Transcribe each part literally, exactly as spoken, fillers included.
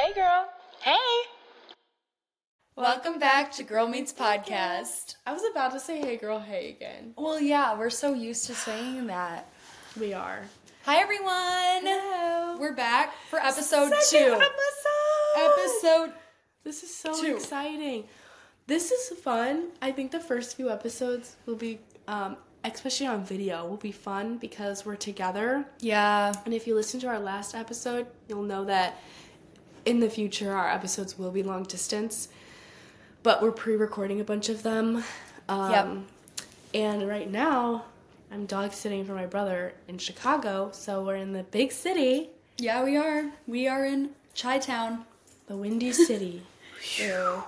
Hey, girl. Hey. Welcome back to Girl Meets Podcast. I was about to say hey girl, hey again. Well, yeah, we're so used to saying that. We are. Hi, everyone. Hello. We're back for episode Second two. episode. Episode. This is so two. exciting. This is fun. I think the first few episodes will be, um, especially on video, will be fun because we're together. Yeah. And if you listen to our last episode, you'll know that in the future our episodes will be long distance. But we're pre-recording a bunch of them. Um, Yep. And right now, I'm dog sitting for my brother in Chicago, so we're in the big city. Yeah, we are. We are in Chi-Town. The Windy City. Ew.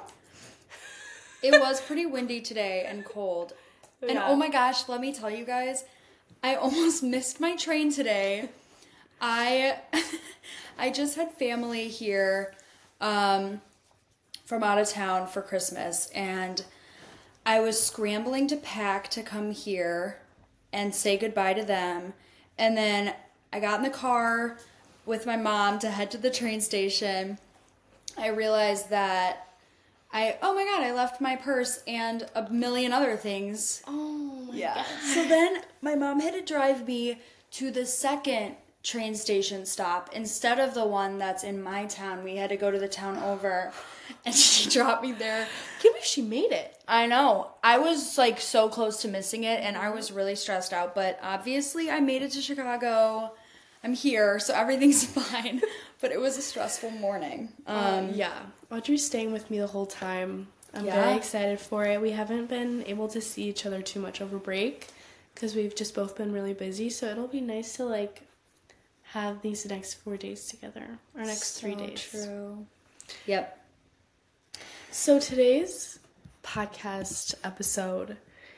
It was pretty windy today and cold. And Yeah. oh my gosh, let me tell you guys, I almost missed my train today. I I just had family here um, from out of town for Christmas, and I was scrambling to pack to come here and say goodbye to them. And then I got in the car with my mom to head to the train station. I realized that I, oh my god, I left my purse and a million other things. Oh my Yeah. god. So then my mom had to drive me to the second train station stop instead of the one that's in my town. We had to go to the town over, and she dropped me there. I can't believe she made it. I know. I was like so close to missing it, and I was really stressed out, but obviously I made it to Chicago. I'm here, so everything's fine. But it was a stressful morning. Um, Um, yeah. Audrey's staying with me the whole time. I'm Yeah. very excited for it. We haven't been able to see each other too much over break because we've just both been really busy, so it'll be nice to like have these next four days together, or next three so days. True. Yep. So today's podcast episode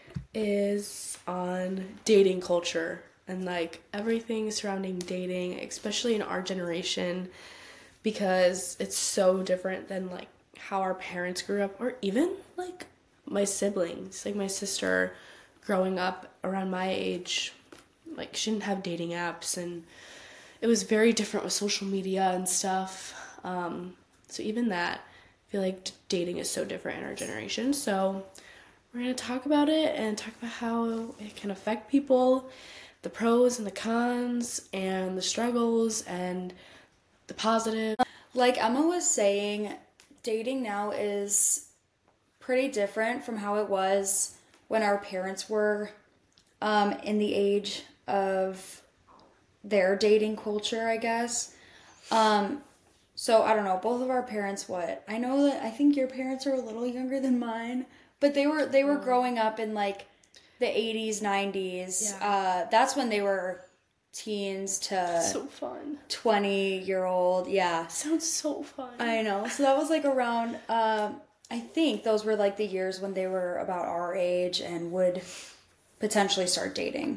is on dating culture and like everything surrounding dating, especially in our generation, because it's so different than like how our parents grew up, or even like my siblings, like my sister growing up around my age, like she didn't have dating apps, and it was very different with social media and stuff. Um, so even that, I feel like dating is so different in our generation. So we're going to talk about it and talk about how it can affect people, the pros and the cons, and the struggles and the positive. Like Emma was saying, dating now is pretty different from how it was when our parents were um, in the age of their dating culture, I guess. Um, so I don't know, both of our parents, what? I know that I think your parents are a little younger than mine, but they were they were growing up in like the eighties, nineties. Yeah. Uh, that's when they were teens to So fun. twenty year old. Yeah. Sounds so fun. I know. So that was like around, um, I think those were like the years when they were about our age and would potentially start dating.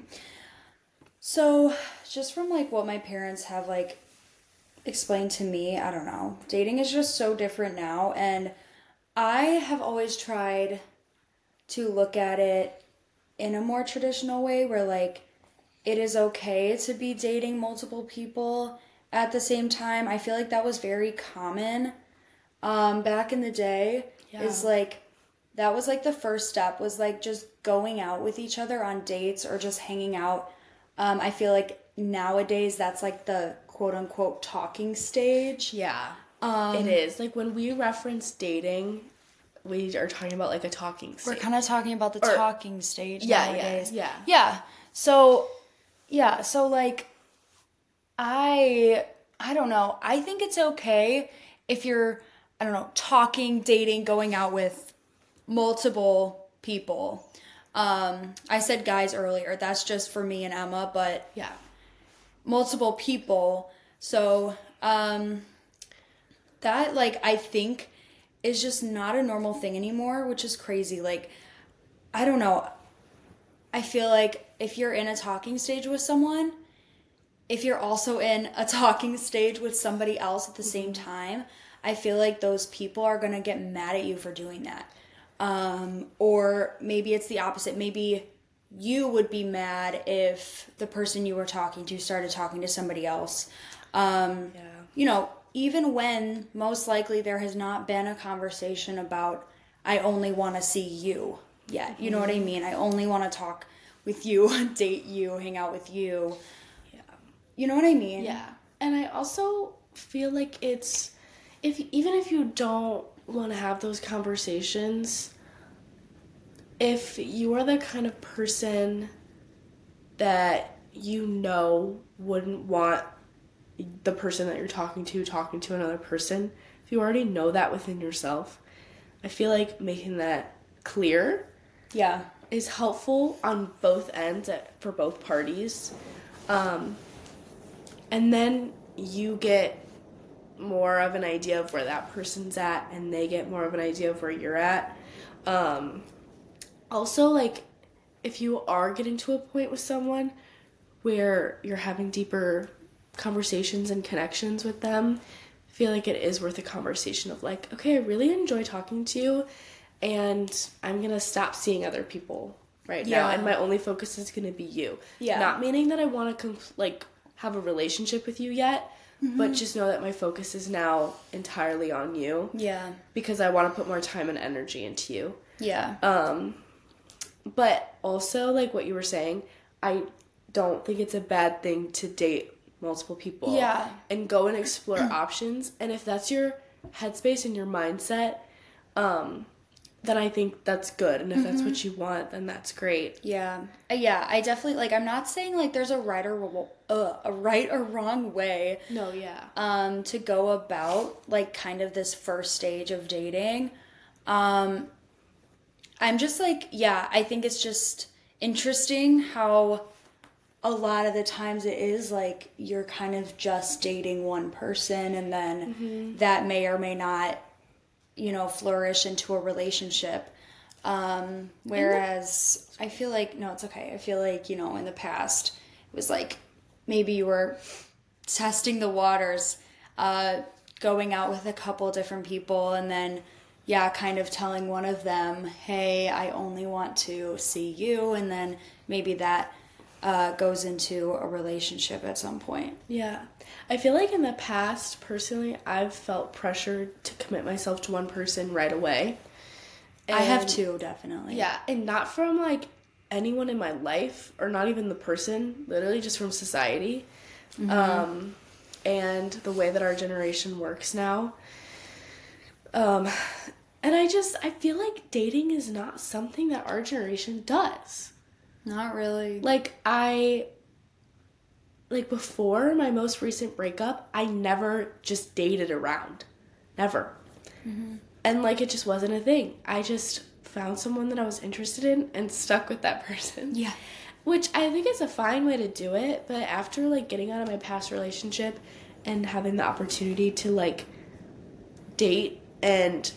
So just from like what my parents have like explained to me, I don't know, dating is just so different now. And I have always tried to look at it in a more traditional way where like it is okay to be dating multiple people at the same time. I feel like that was very common um, back in the day. Yeah. Is like, that was like the first step, was like just going out with each other on dates or just hanging out. Um, I feel like nowadays that's like the quote unquote talking stage. Yeah, Um, it is. Like when we reference dating, we are talking about like a talking We're stage. kind of talking about the Or- talking stage Yeah, yeah, nowadays. yeah. Yeah. So, yeah. So like, I, I don't know. I think it's okay if you're, I don't know, talking, dating, going out with multiple people. Um, I said guys earlier. That's just for me and Emma, but Yeah. multiple people. So, um, that, like, I think is just not a normal thing anymore, which is crazy. Like, I don't know. I feel like if you're in a talking stage with someone, if you're also in a talking stage with somebody else at the same time, I feel like those people are going to get mad at you for doing that. Um, or maybe it's the opposite. Maybe you would be mad if the person you were talking to started talking to somebody else. Um, Yeah. You know, even when most likely there has not been a conversation about, I only want to see you yet. You know what I mean? I only want to talk with you, date you, hang out with you. Yeah. You know what I mean? Yeah. And I also feel like it's, if even if you don't want to have those conversations, if you are the kind of person that you know wouldn't want the person that you're talking to talking to another person, if you already know that within yourself, I feel like making that clear Yeah. is helpful on both ends at, for both parties. Um, and then you get more of an idea of where that person's at, and they get more of an idea of where you're at. Um, also, like, if you are getting to a point with someone where you're having deeper conversations and connections with them, I feel like it is worth a conversation of like, okay, I really enjoy talking to you, and I'm gonna stop seeing other people right Yeah. now, and my only focus is gonna be you. Yeah. Not meaning that I want to comp- like have a relationship with you yet, mm-hmm. but just know that my focus is now entirely on you. Yeah. Because I want to put more time and energy into you. Yeah. Um, but also, like what you were saying, I don't think it's a bad thing to date multiple people. Yeah. And go and explore options. And if that's your headspace and your mindset, um, then I think that's good. And if mm-hmm. that's what you want, then that's great. Yeah. Uh, yeah, I definitely, like, I'm not saying, like, there's a right or uh, a right or wrong way. No, yeah. Um, to go about, like, kind of this first stage of dating. Um, I'm just, like, yeah, I think it's just interesting how a lot of the times it is, like, you're kind of just dating one person, and then mm-hmm. that may or may not, you know, flourish into a relationship. Um, whereas I feel like, no, it's okay. I feel like, you know, in the past, it was like maybe you were testing the waters, uh, going out with a couple different people, and then, yeah, kind of telling one of them, hey, I only want to see you, and then maybe that uh, goes into a relationship at some point. Yeah. I feel like in the past, personally, I've felt pressured to commit myself to one person right away. And I have too, definitely. Yeah, and not from, like, anyone in my life, or not even the person, literally just from society. Mm-hmm. Um, and the way that our generation works now. Um, and I just, I feel like dating is not something that our generation does. Not really. Like, I... Like, before my most recent breakup, I never just dated around. Never. Mm-hmm. And, like, it just wasn't a thing. I just found someone that I was interested in and stuck with that person. Yeah. Which I think is a fine way to do it, but after, like, getting out of my past relationship and having the opportunity to, like, date and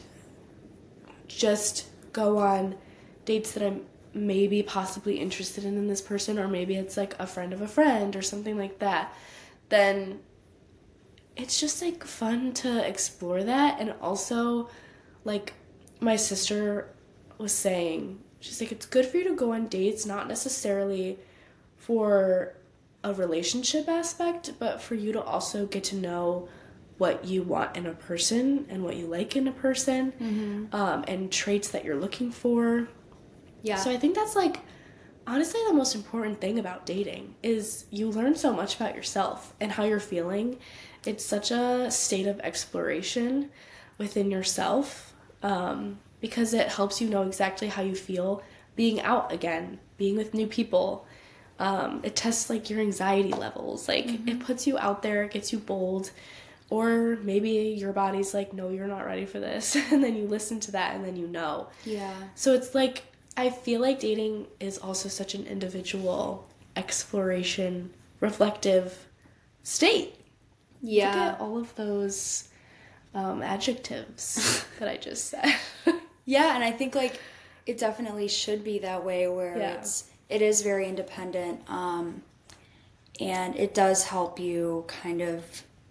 just go on dates that I'm maybe possibly interested in in this person, or maybe it's like a friend of a friend or something like that, then it's just like fun to explore that. And also, like, my sister was saying, she's like, it's good for you to go on dates, not necessarily for a relationship aspect, but for you to also get to know what you want in a person and what you like in a person, mm-hmm. um, and traits that you're looking for. Yeah. So I think that's, like, honestly the most important thing about dating is you learn so much about yourself and how you're feeling. It's such a state of exploration within yourself, um, because it helps you know exactly how you feel being out again, being with new people. Um, it tests, like, your anxiety levels. Like, mm-hmm. it puts you out there, it gets you bold. Or maybe your body's like, no, you're not ready for this. And then you listen to that and then you know. Yeah. So it's like, I feel like dating is also such an individual exploration, reflective state. Yeah. Look at all of those um, adjectives that I just said. Yeah, and I think, like, it definitely should be that way where yeah. it's, it is very independent, um, and it does help you kind of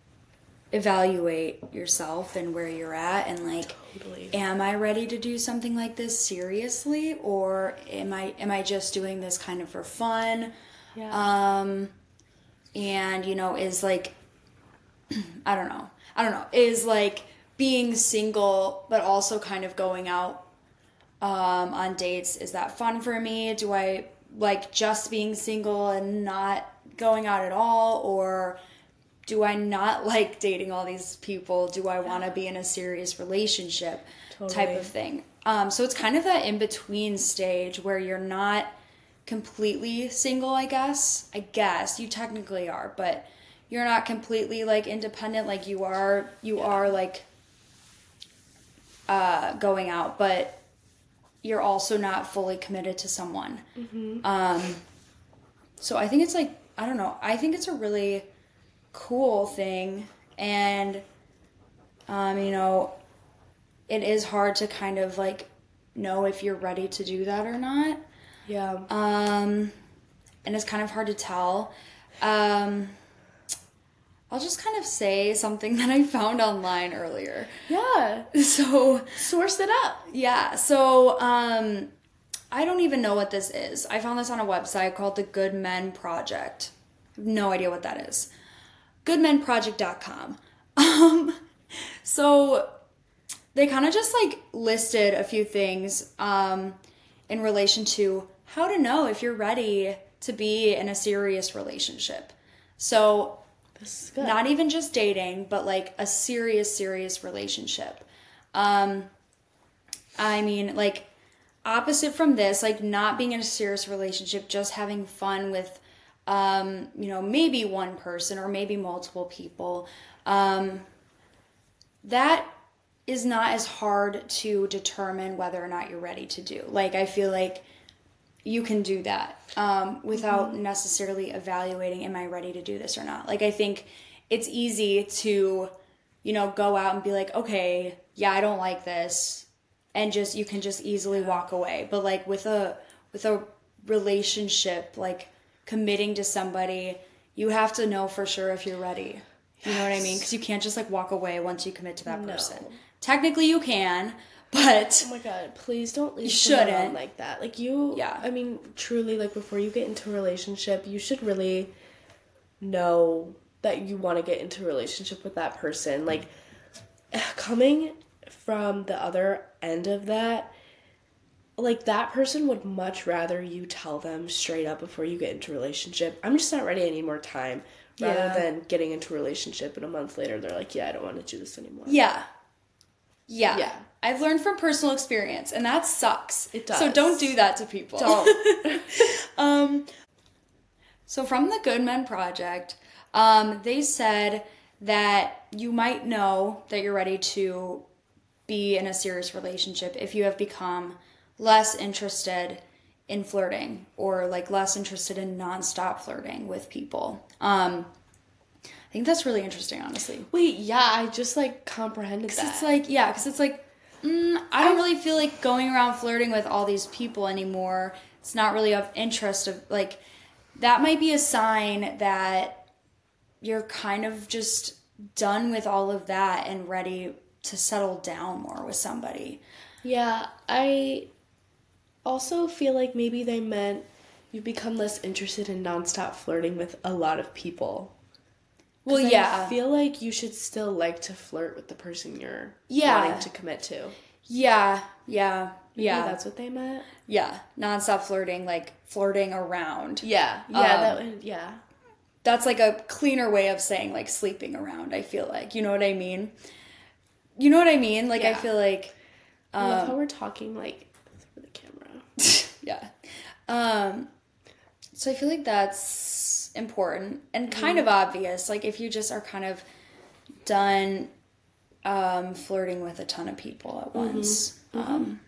evaluate yourself and where you're at, and, like, totally. Am I ready to do something like this seriously, or am I am I just doing this kind of for fun? Yeah. Um and, you know, is, like, I don't know. I don't know. Is like being single, but also kind of going out um, on dates. Is that fun for me? Do I like just being single and not going out at all? Or do I not like dating all these people? Do I want to be in a serious relationship Totally. type of thing? Um, so it's kind of that in-between stage where you're not completely single, I guess. I guess you technically are, but you're not completely like independent like you are you Yeah. are like uh, going out, but you're also not fully committed to someone. Mm-hmm. Um, so I think it's like, I don't know, I think it's a really cool thing, and um, you know, it is hard to kind of like know if you're ready to do that or not. Yeah. Um, and it's kind of hard to tell. Um, I'll just kind of say something that I found online earlier. Yeah. So, Source it up. yeah, so um, I don't even know what this is. I found this on a website called the Good Men Project. No idea what that is. good men project dot com. Um, so they kind of just like listed a few things um, in relation to how to know if you're ready to be in a serious relationship. So This is good. not even just dating, but like a serious, serious relationship. Um, I mean, like opposite from this, like not being in a serious relationship, just having fun with, um, you know, maybe one person or maybe multiple people. Um, that is not as hard to determine whether or not you're ready to do. Like, I feel like you can do that um, without mm-hmm. necessarily evaluating, am I ready to do this or not? Like, I think it's easy to, you know, go out and be like, okay, yeah, I don't like this. And just, you can just easily walk away. But like with a, with a relationship, like committing to somebody, you have to know for sure if you're ready. You know what I mean? Because you can't just like walk away once you commit to that No. person. Technically you can, but oh my god, please don't leave you someone shouldn't. on like that. Like you, yeah. I mean, truly, like before you get into a relationship, you should really know that you want to get into a relationship with that person. Like coming from the other end of that, like that person would much rather you tell them straight up before you get into a relationship, I'm just not ready, I need more time. Rather yeah. than getting into a relationship and a month later they're like, yeah, I don't want to do this anymore. Yeah. Yeah. Yeah. I've learned from personal experience, and that sucks. It does. So don't do that to people. Don't. um, so from the Good Men Project, um, they said that you might know that you're ready to be in a serious relationship if you have become less interested in flirting, or like less interested in nonstop flirting with people. Um, I think that's really interesting, honestly. Wait, yeah, I just like comprehended that. It's like, yeah, because it's like, mm, I don't really feel like going around flirting with all these people anymore. It's not really of interest of like, that might be a sign that you're kind of just done with all of that and ready to settle down more with somebody. Yeah, I also feel like maybe they meant you become less interested in nonstop flirting with a lot of people. Well, yeah. I feel like you should still like to flirt with the person you're yeah. wanting to commit to. Yeah, yeah, Maybe yeah. that's what they meant? Yeah, nonstop flirting, like flirting around. Yeah, yeah, Um, that would, yeah. That's like a cleaner way of saying like sleeping around, I feel like. You know what I mean? You know what I mean? Like, Yeah. I feel like... Um, I love how we're talking, like, through the camera. yeah. Um, so I feel like that's important and kind mm. of obvious. Like, if you just are kind of done um, flirting with a ton of people at once. Mm-hmm. Um,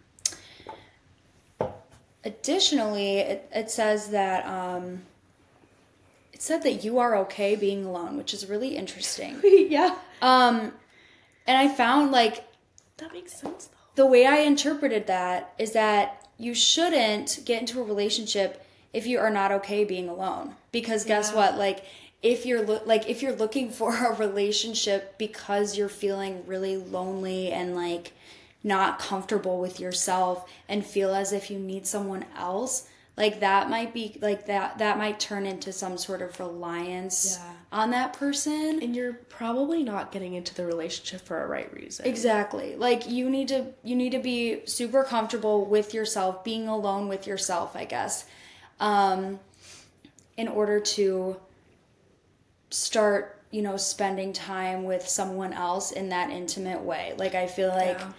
additionally, it, it says that... Um, it said that you are okay being alone, which is really interesting. yeah. Um, and I found, like... That makes sense, though. The way I interpreted that is that you shouldn't get into a relationship if you are not okay being alone. Because guess yeah. what? Like, if you're lo- like if you're looking for a relationship because you're feeling really lonely and like not comfortable with yourself and feel as if you need someone else, like that might be like that that might turn into some sort of reliance Yeah. on that person. And you're probably not getting into the relationship for a right reason. Exactly. Like you need to you need to be super comfortable with yourself, being alone with yourself, I guess. Um in order to start, you know, spending time with someone else in that intimate way. Like I feel like Yeah.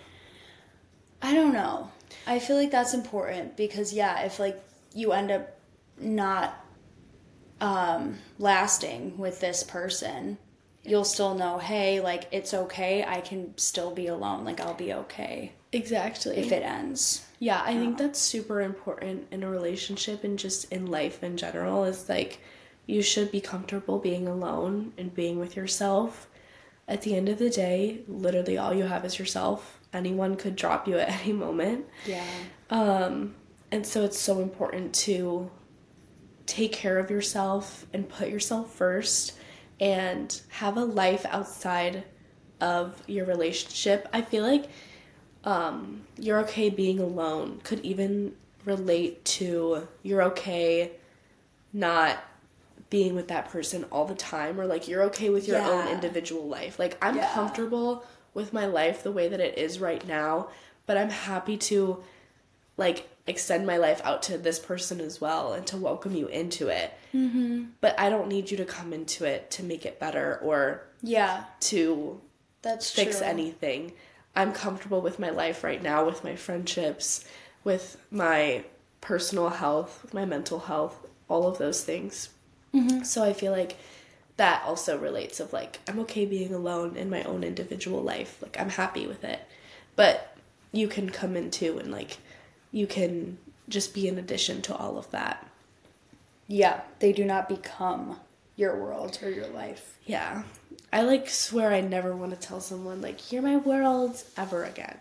I don't know. I feel like that's important because yeah, if like you end up not um lasting with this person, you'll still know, hey, like it's okay. I can still be alone. Like I'll be okay Exactly. if it ends. Yeah, I think that's super important in a relationship and just in life in general is like you should be comfortable being alone and being with yourself. At the end of the day, literally all you have is yourself. Anyone could drop you at any moment. Yeah. Um, and so it's so important to take care of yourself and put yourself first and have a life outside of your relationship. I feel like um, you're okay being alone could even relate to you're okay not being with that person all the time, or like you're okay with your Yeah. own individual life. Like I'm Yeah. comfortable with my life the way that it is right now, but I'm happy to like extend my life out to this person as well and to welcome you into it. Mm-hmm. But I don't need you to come into it to make it better or Yeah. to That's fix true. anything. I'm comfortable with my life right now, with my friendships, with my personal health, with my mental health, all of those things. Mm-hmm. So I feel like that also relates of like, I'm okay being alone in my own individual life. Like I'm happy with it. But you can come into and like, you can just be an addition to all of that. Yeah. They do not become your world or your life. Yeah. I like swear I never want to tell someone like, you're my world ever again.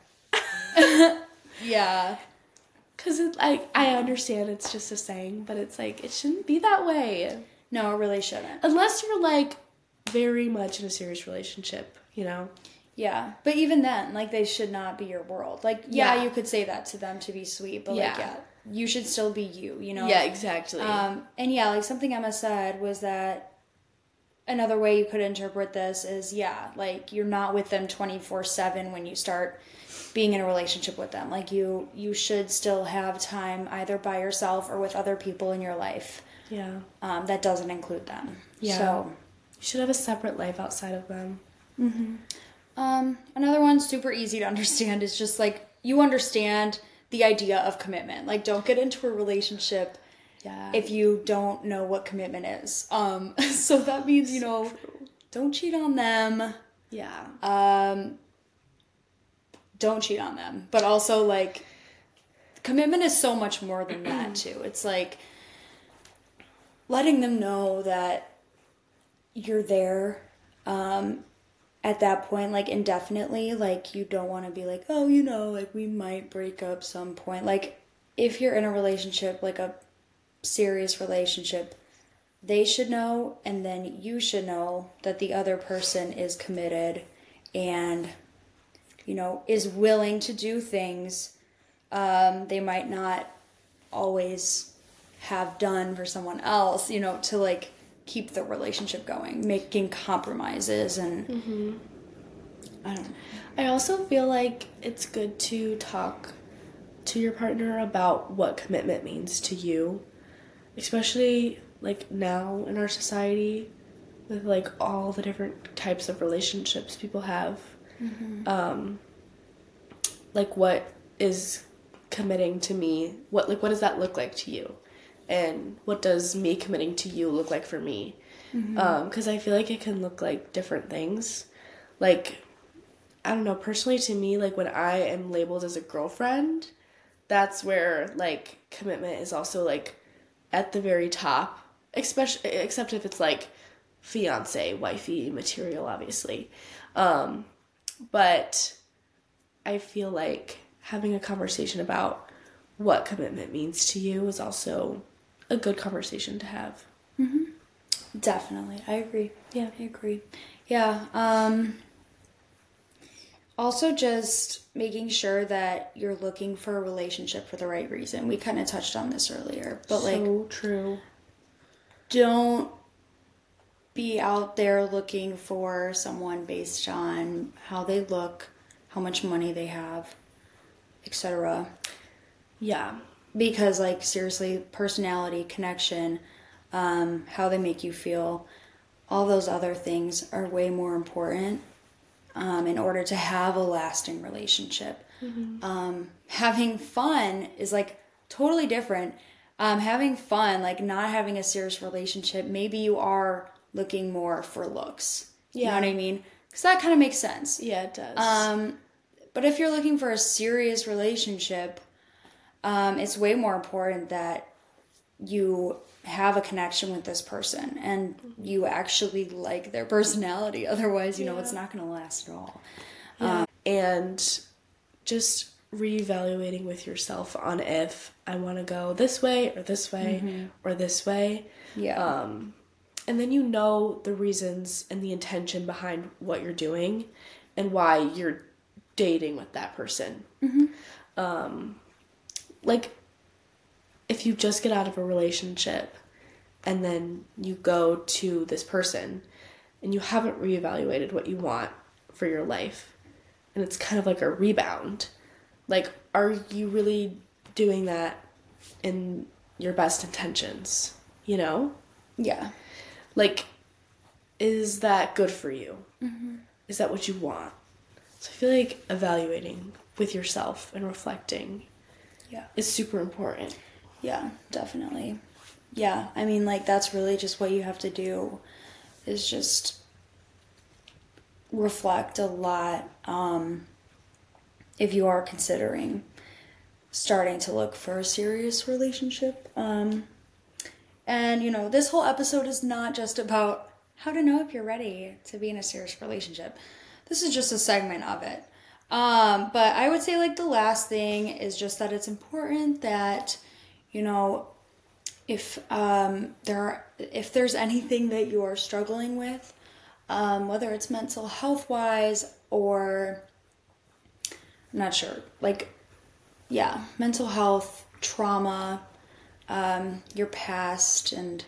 Yeah. Because it, like, I understand it's just a saying, but it's like, it shouldn't be that way. No, it really shouldn't. Unless you're like very much in a serious relationship, you know? Yeah. But even then, like they should not be your world. Like, yeah, Yeah. you could say that to them to be sweet, but Yeah. like, yeah, you should still be you, you know? Yeah, exactly. Um, and yeah, like something Emma said was that another way you could interpret this is, yeah, like you're not with them twenty-four seven when you start being in a relationship with them. Like you, you should still have time either by yourself or with other people in your life. Yeah. Um, that doesn't include them. Yeah. So, You should have a separate life outside of them. mm-hmm. um, another one super easy to understand is just like you understand the idea of commitment. Like don't get into a relationship Yeah. if you don't know what commitment is. Um, so that means, you know, True. don't cheat on them. Yeah. Um, don't cheat on them. But also, like, commitment is so much more than that, too. It's like letting them know that you're there um, at that point, like, indefinitely. Like, you don't want to be like, oh, you know, like, we might break up some point. Like, if you're in a relationship, like a serious relationship, they should know, and then you should know that the other person is committed and, you know, is willing to do things um, they might not always have done for someone else, you know, to like keep the relationship going, making compromises and Mm-hmm. I don't know. I also feel like it's good to talk to your partner about what commitment means to you, especially like now in our society with like all the different types of relationships people have. Mm-hmm. Um, like what is committing to me? What like what does that look like to you? And what does me committing to you look like for me? Mm-hmm. Um, 'cause I feel like it can look like different things. Like, I don't know, personally to me, like when I am labeled as a girlfriend, that's where like commitment is also like at the very top, especially except if it's like fiance, wifey material, obviously. Um, but I feel like having a conversation about what commitment means to you is also a good conversation to have. Mm-hmm. Definitely. I agree. Yeah. I agree. Yeah. Um, Also, just making sure that you're looking for a relationship for the right reason. We kind of touched on this earlier, but like, So true. don't be out there looking for someone based on how they look, how much money they have, et cetera. Yeah. Because, like, seriously, personality, connection, um, how they make you feel, all those other things are way more important um, in order to have a lasting relationship. Mm-hmm. Um, having fun is, like, totally different. Um, having fun, like, not having a serious relationship, maybe you are looking more for looks. You know Yeah. what I mean? Because that kind of makes sense. Yeah, it does. Um, but if you're looking for a serious relationship, um, it's way more important that you have a connection with this person and you actually like their personality. Otherwise, you know, Yeah. it's not going to last at all. Yeah. And just reevaluating with yourself on if I want to go this way or this way Mm-hmm. or this way. Yeah. Um, and then you know the reasons and the intention behind what you're doing and why you're dating with that person. Mm-hmm. Um, like, if you just get out of a relationship and then you go to this person and you haven't reevaluated what you want for your life, and it's kind of like a rebound, like, are you really doing that in your best intentions? You know? Yeah. Like, is that good for you? Mm-hmm. Is that what you want? So I feel like evaluating with yourself and reflecting Yeah. is super important. Yeah, definitely. Yeah, I mean, like, that's really just what you have to do is just reflect a lot um, if you are considering starting to look for a serious relationship. Um, and, you know, this whole episode is not just about how to know if you're ready to be in a serious relationship. This is just a segment of it. Um, but I would say, like, the last thing is just that it's important that, you know, if um, there are, if there's anything that you are struggling with, um, whether it's mental health wise or I'm not sure, like, yeah, mental health, trauma, um, your past, and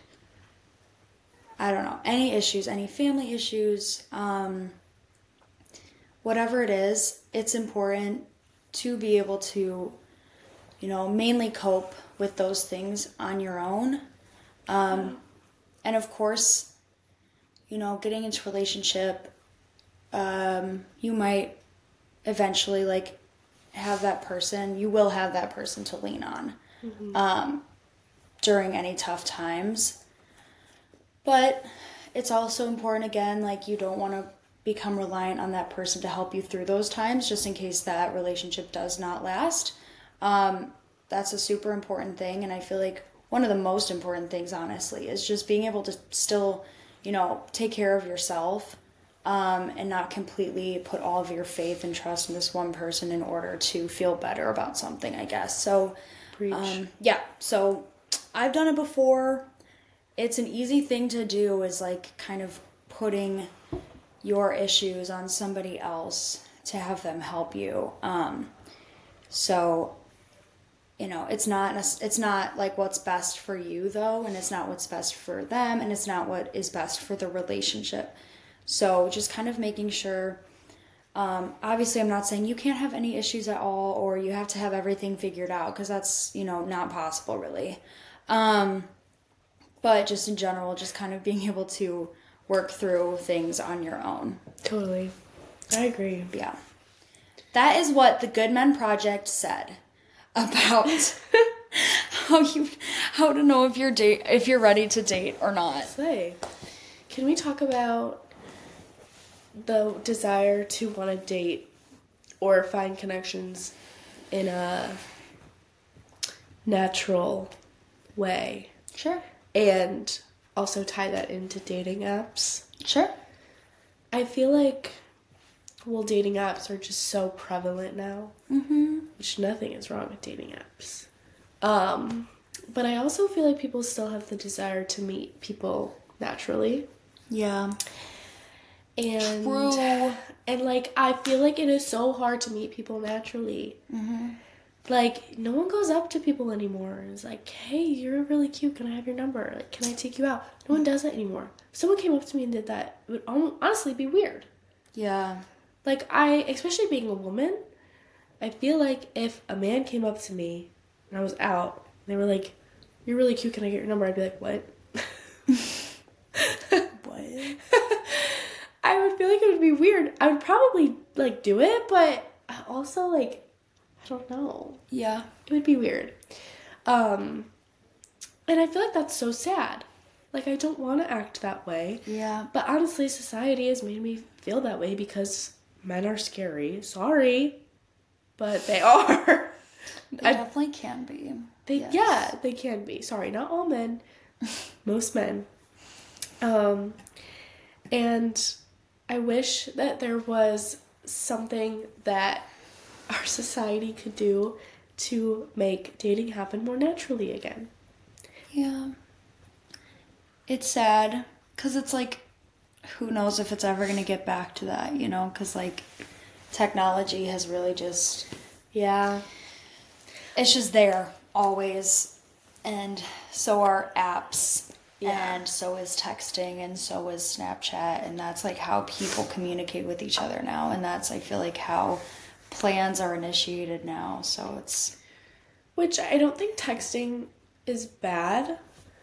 I don't know, any issues, any family issues, um, whatever it is, it's important to be able to, you know, mainly cope with those things on your own. Um, and of course, you know, getting into a relationship, um, you might eventually, like, have that person, you will have that person to lean on Mm-hmm. um, during any tough times. But it's also important, again, like, you don't want to become reliant on that person to help you through those times, just in case that relationship does not last. Um, that's a super important thing, and I feel like one of the most important things, honestly, is just being able to still, you know, take care of yourself um, and not completely put all of your faith and trust in this one person in order to feel better about something, I guess. So, Preach. um, yeah, so I've done it before. It's an easy thing to do, is like kind of putting your issues on somebody else to have them help you. Um, so, you know, it's not it's not like what's best for you though, and it's not what's best for them, and it's not what is best for the relationship. So just kind of making sure. Um, obviously, I'm not saying you can't have any issues at all, or you have to have everything figured out, because that's, you know, not possible really. Um, but just in general, just kind of being able to work through things on your own. Totally. I agree. Yeah. That is what the Good Men Project said about how you how to know if you're date if you're ready to date or not. Say, can we talk about the desire to want to date or find connections in a natural way? Sure. And also tie that into dating apps? Sure. I feel like, well, dating apps are just so prevalent now. Mm-hmm. Which nothing is wrong with dating apps. Um, but I also feel like people still have the desire to meet people naturally. Yeah. And True. and like I feel like it is so hard to meet people naturally. Mm-hmm. Like no one goes up to people anymore and is like, "Hey, you're really cute. Can I have your number? Like, can I take you out?" No one does that anymore. If someone came up to me and did that, it would honestly be weird. Yeah. Like I, especially being a woman, I feel like if a man came up to me and I was out, and they were like, "You're really cute. Can I get your number?" I'd be like, "What?" What? I would feel like it would be weird. I would probably like do it, but also like I don't know. Yeah. It would be weird. Um and I feel like that's so sad. Like I don't want to act that way. Yeah. But honestly, society has made me feel that way because men are scary. Sorry, but they are. They I, definitely can be. they Yes. yeah, they can be. Sorry, not all men. Most men. Um and I wish that there was something that our society could do to make dating happen more naturally again. Yeah. It's sad because it's like, who knows if it's ever going to get back to that, you know? Because, like, technology has really just, Yeah. it's just there always. And so are apps. Yeah. And so is texting, and so is Snapchat. And that's, like, how people communicate with each other now. And that's, I feel like, how plans are initiated now. So it's... Which I don't think texting is bad.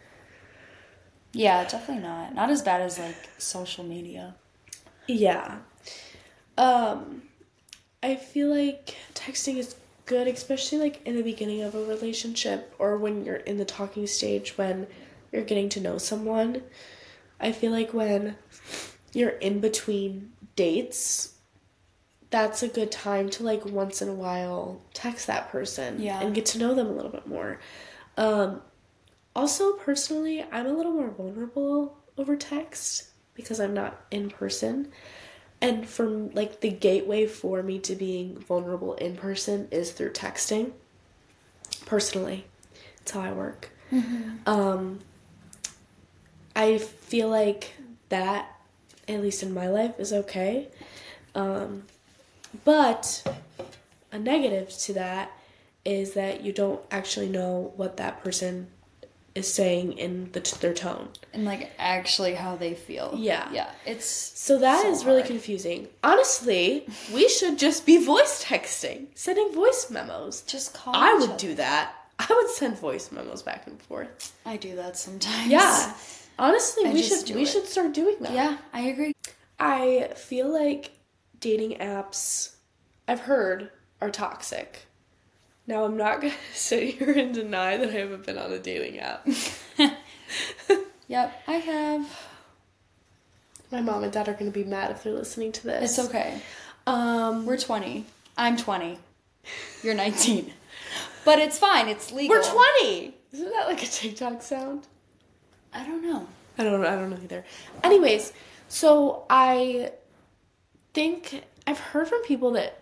Yeah, definitely not. Not as bad as, like, social media. Yeah. Um, I feel like texting is good, especially like in the beginning of a relationship or when you're in the talking stage when you're getting to know someone. I feel like when you're in between dates, that's a good time to like once in a while text that person Yeah. and get to know them a little bit more. Um, also, personally, I'm a little more vulnerable over text because I'm not in person. And from like the gateway for me to being vulnerable in person is through texting. Personally, it's how I work. Mm-hmm. Um, I feel like that, at least in my life, is okay. Um, but a negative to that is that you don't actually know what that person is saying in the t- their tone. And, like, actually how they feel. Yeah. Yeah, it's... So that So is really hard. confusing. Honestly, we should just be voice texting, sending voice memos. Just call I each would other. do that. I would send voice memos back and forth. I do that sometimes. Yeah. Honestly, I we just should do we it. should start doing that. Yeah, I agree. I feel like dating apps, I've heard, are toxic. Now, I'm not going to sit here and deny that I haven't been on a dating app. Yep, I have. My mom and dad are going to be mad if they're listening to this. It's okay. Um, We're twenty. I'm twenty. You're nineteen. But it's fine. It's legal. we're twenty! Isn't that like a TikTok sound? I don't know. I don't know. I don't know either. Anyways, so I think I've heard from people that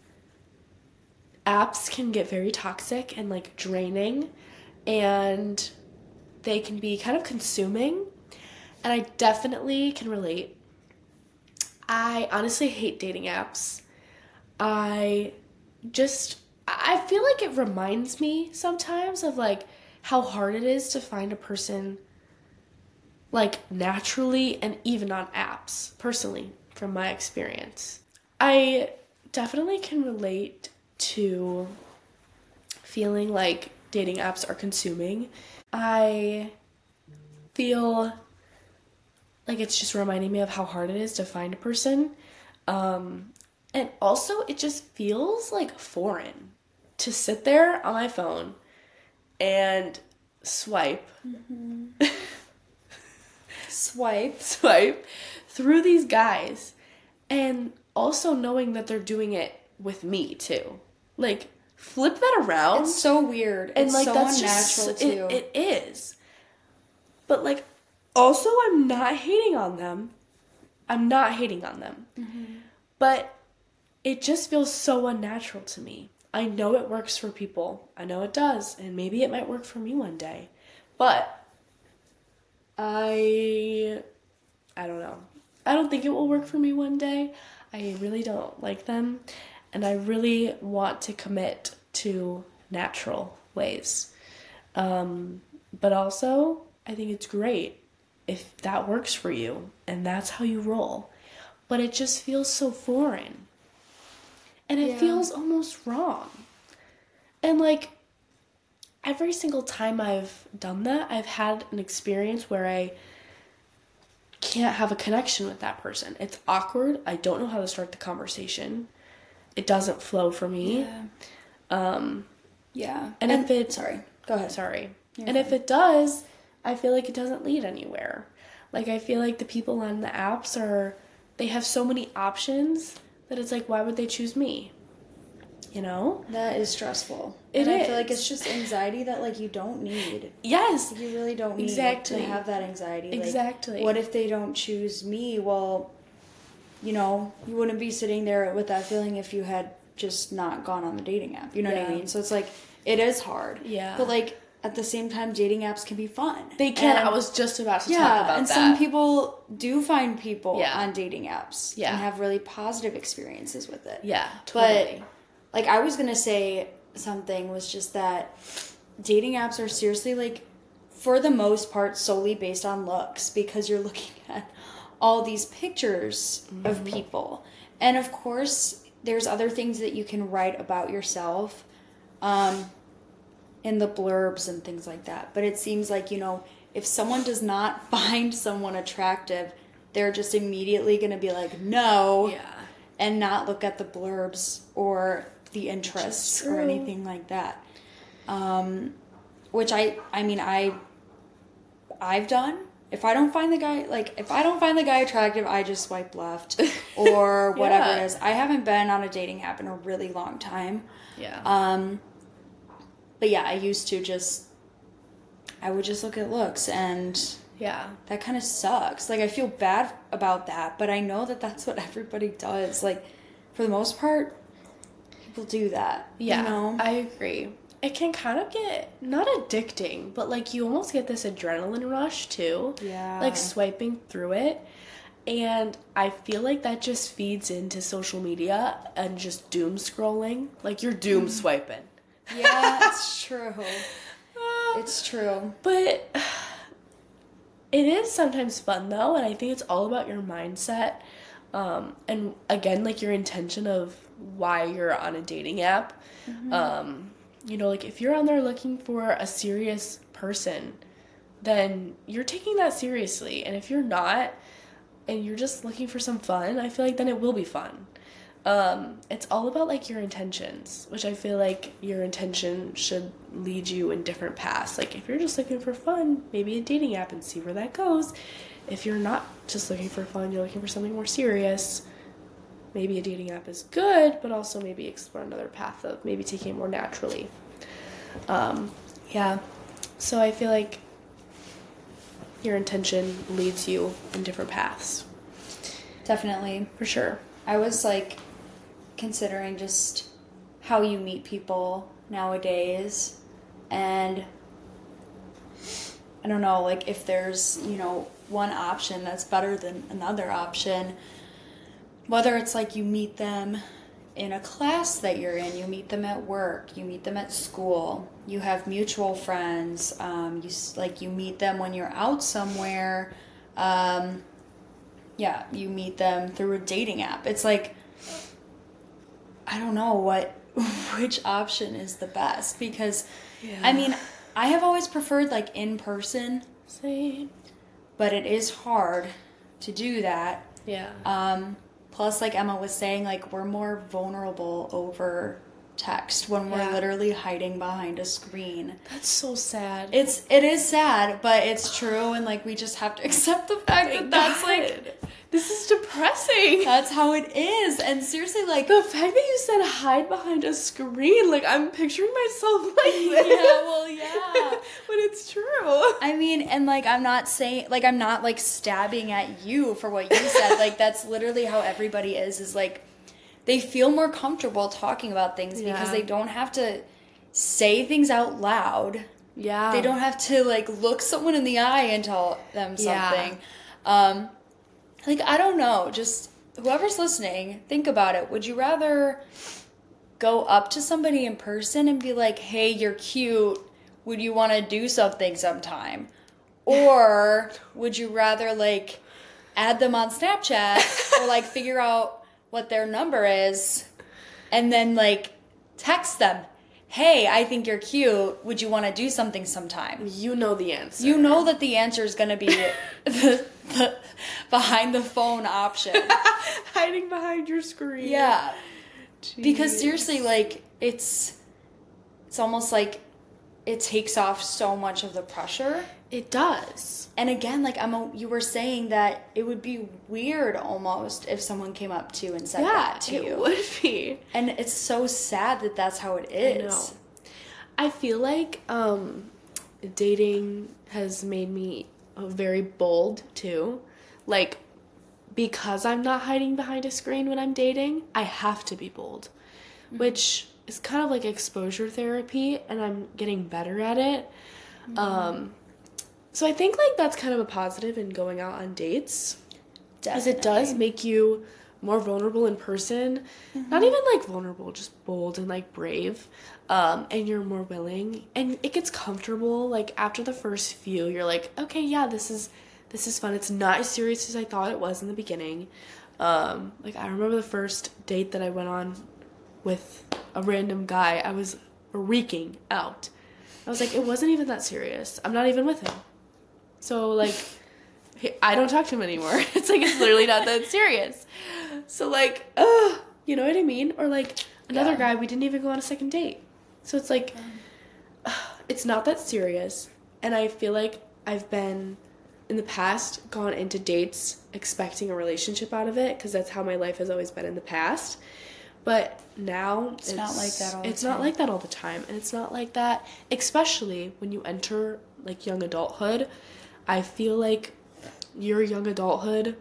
apps can get very toxic and like draining, and they can be kind of consuming, and I definitely can relate. I honestly hate dating apps. I just I feel like it reminds me sometimes of like how hard it is to find a person like naturally and even on apps, personally, from my experience. I definitely can relate to feeling like dating apps are consuming. I feel like it's just reminding me of how hard it is to find a person. Um, and also, it just feels like foreign to sit there on my phone and swipe. Mm-hmm. Swipe. swipe through these guys, and also knowing that they're doing it with me too. Like, flip that around. It's so weird. and it's like so that's unnatural just too. it, it is. But like, also, I'm not hating on them. I'm not hating on them. Mm-hmm. But it just feels so unnatural to me. I know it works for people. I know it does, and maybe it might work for me one day. But I I don't know. I don't think it will work for me one day. I really don't like them. And I really want to commit to natural ways. Um, but also, I think it's great if that works for you and that's how you roll. But it just feels so foreign. And it Yeah. feels almost wrong. And like, every single time I've done that, I've had an experience where I can't have a connection with that person. It's awkward. I don't know how to start the conversation. It doesn't flow for me. Yeah. Um, Yeah. and, And if it... sorry. Go ahead. Sorry. You're and fine. if it does, I feel like it doesn't lead anywhere. Like, I feel like the people on the apps are... They have so many options that it's like, why would they choose me? You know? That is stressful. It and is. I feel like it's just anxiety that, like, you don't need. Yes. You really don't need Exactly. to have that anxiety. Like, Exactly. what if they don't choose me? Well, you know, you wouldn't be sitting there with that feeling if you had just not gone on the dating app. You know Yeah. what I mean? So it's like, it is hard. Yeah. But, like, at the same time, dating apps can be fun. They can. And- I was just about to yeah, talk about and that. some people do find people Yeah. on dating apps Yeah. and have really positive experiences with it. Yeah, totally. But, like, I was gonna say something was just that dating apps are seriously, like, for the most part, solely based on looks because you're looking at all these pictures Mm-hmm. of people. And, of course, there's other things that you can write about yourself um, in the blurbs and things like that. But it seems like, you know, if someone does not find someone attractive, they're just immediately going to be like, no, Yeah. and not look at the blurbs or the interests or true. anything like that. Um, which I, I mean, I, I've done. If I don't find the guy, like, if I don't find the guy attractive, I just swipe left or whatever Yeah. it is. I haven't been on a dating app in a really long time. Yeah. Um, but yeah, I used to just, I would just look at looks and yeah. that kind of sucks. Like, I feel bad about that, but I know that that's what everybody does. Like, for the most part, people do that. Yeah. You know? I agree. It can kind of get, not addicting, but like you almost get this adrenaline rush too. Yeah. Like swiping through it. And I feel like that just feeds into social media and just doom scrolling. Like you're doom Mm. swiping. Yeah, it's true. It's true. But it is sometimes fun though, and I think it's all about your mindset. Um, and again, like your intention of why you're on a dating app. Mm-hmm. Um, you know, like if you're on there looking for a serious person, then you're taking that seriously. And if you're not, and you're just looking for some fun, I feel like then it will be fun. Um, it's all about like your intentions, which I feel like your intention should lead you in different paths. Like if you're just looking for fun, maybe a dating app and see where that goes. If you're not just looking for fun, you're looking for something more serious, maybe a dating app is good, but also maybe explore another path of maybe taking it more naturally. Um, yeah. So I feel like your intention leads you in different paths. Definitely. For sure. I was, like, considering just how you meet people nowadays, and I don't know, like, if there's, you know, one option that's better than another option, whether it's like you meet them in a class that you're in, you meet them at work, you meet them at school, you have mutual friends, um, you s- like you meet them when you're out somewhere, um, yeah, you meet them through a dating app. It's like, I don't know what which option is the best, because Yeah. I mean, I have always preferred like in person, Same. but it is hard to do that. Yeah. Um, plus, like Emma was saying, like we're more vulnerable over text when we're Yeah. literally hiding behind a screen. That's so sad. It's it is sad, but it's true, and like we just have to accept the fact that that's like this is depressing. that's how it is. And seriously, like The fact that you said hide behind a screen, like I'm picturing myself like this. yeah, well, yeah. But it's true. I mean, and like I'm not saying like I'm not like stabbing at you for what you said. Like that's literally how everybody is is like they feel more comfortable talking about things Yeah. because they don't have to say things out loud. Yeah. They don't have to like look someone in the eye and tell them Yeah. something. Um like, I don't know, just whoever's listening, think about it. Would you rather go up to somebody in person and be like, hey, you're cute, would you want to do something sometime? Or would you rather, like, add them on Snapchat or, like, figure out what their number is and then, like, text them, hey, I think you're cute, would you want to do something sometime? You know the answer. You know that the answer is going to be the, the behind the phone option. Hiding behind your screen. Yeah. Jeez. Because seriously, like, it's it's almost like it takes off so much of the pressure. It does. And again, like I'm a, you were saying that it would be weird almost if someone came up to you and said yeah, that to it you. would be. And it's so sad that that's how it is. I know. I feel like um, dating has made me very bold too. Like, because I'm not hiding behind a screen when I'm dating, I have to be bold, mm-hmm. which is kind of like exposure therapy, and I'm getting better at it. Mm-hmm. Um, so I think like that's kind of a positive in going out on dates, because it does make you more vulnerable in person. Mm-hmm. Not even like vulnerable, just bold and like brave. Um, and you're more willing, and it gets comfortable. Like after the first few, you're like, okay, yeah, this is this is fun. It's not as serious as I thought it was in the beginning. Um, like I remember the first date that I went on with a random guy. I was freaking out. I was like, it wasn't even that serious. I'm not even with him. So like, I don't talk to him anymore. It's like, it's literally not that serious. So like, ugh, you know what I mean? Or like another yeah. guy, we didn't even go on a second date. So it's like, ugh, it's not that serious. And I feel like I've been, in the past, gone into dates expecting a relationship out of it, because that's how my life has always been in the past. But now it's, it's not like that all the it's time. not like that all the time. And it's not like that, especially when you enter like young adulthood. I feel like your young adulthood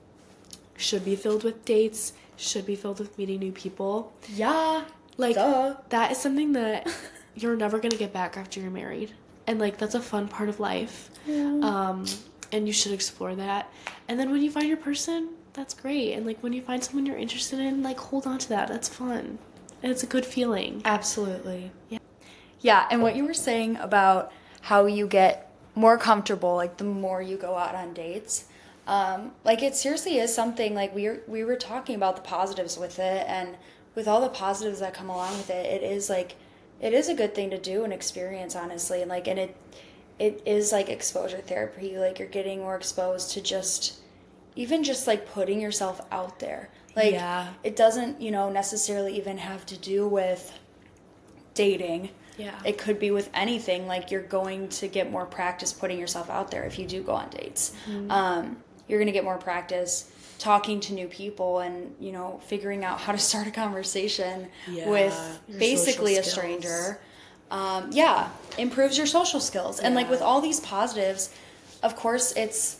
should be filled with dates, should be filled with meeting new people. Yeah. Like, duh. That is something that you're never going to get back after you're married. And, like, that's a fun part of life. Yeah. Um, and you should explore that. And then when you find your person, that's great. And, like, when you find someone you're interested in, like, hold on to that. That's fun. And it's a good feeling. Absolutely. Yeah. Yeah, and what you were saying about how you get more comfortable, like, the more you go out on dates, um, like, it seriously is something, like, we were, we were talking about the positives with it, and with all the positives that come along with it, it is, like, it is a good thing to do and experience, honestly, and, like, and it, it is, like, exposure therapy, like, you're getting more exposed to just, even just, like, putting yourself out there, like, yeah. It doesn't, you know, necessarily even have to do with dating. Yeah. It could be with anything. Like, you're going to get more practice putting yourself out there if you do go on dates. Mm-hmm. Um, you're going to get more practice talking to new people and, you know, figuring out how to start a conversation yeah, with basically a stranger. Um, yeah, improves your social skills. Yeah. And, like, with all these positives, of course, it's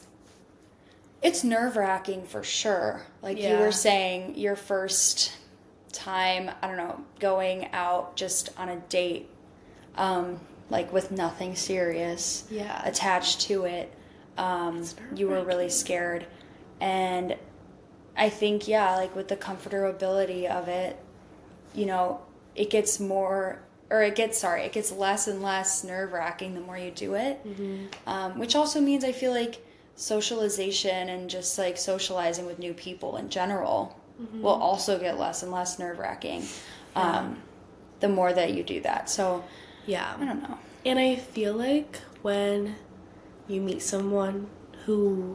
it's nerve-wracking for sure. Like yeah. you were saying, your first time, I don't know, going out just on a date, um, like with nothing serious yeah. attached to it, um, you were really scared. And I think, yeah, like with the comfortability of it, you know, it gets more, or it gets, sorry, it gets less and less nerve-wracking the more you do it, mm-hmm. um, which also means I feel like socialization and just like socializing with new people in general mm-hmm. will also get less and less nerve-wracking um, yeah. the more that you do that. So, yeah. I don't know. And I feel like when you meet someone who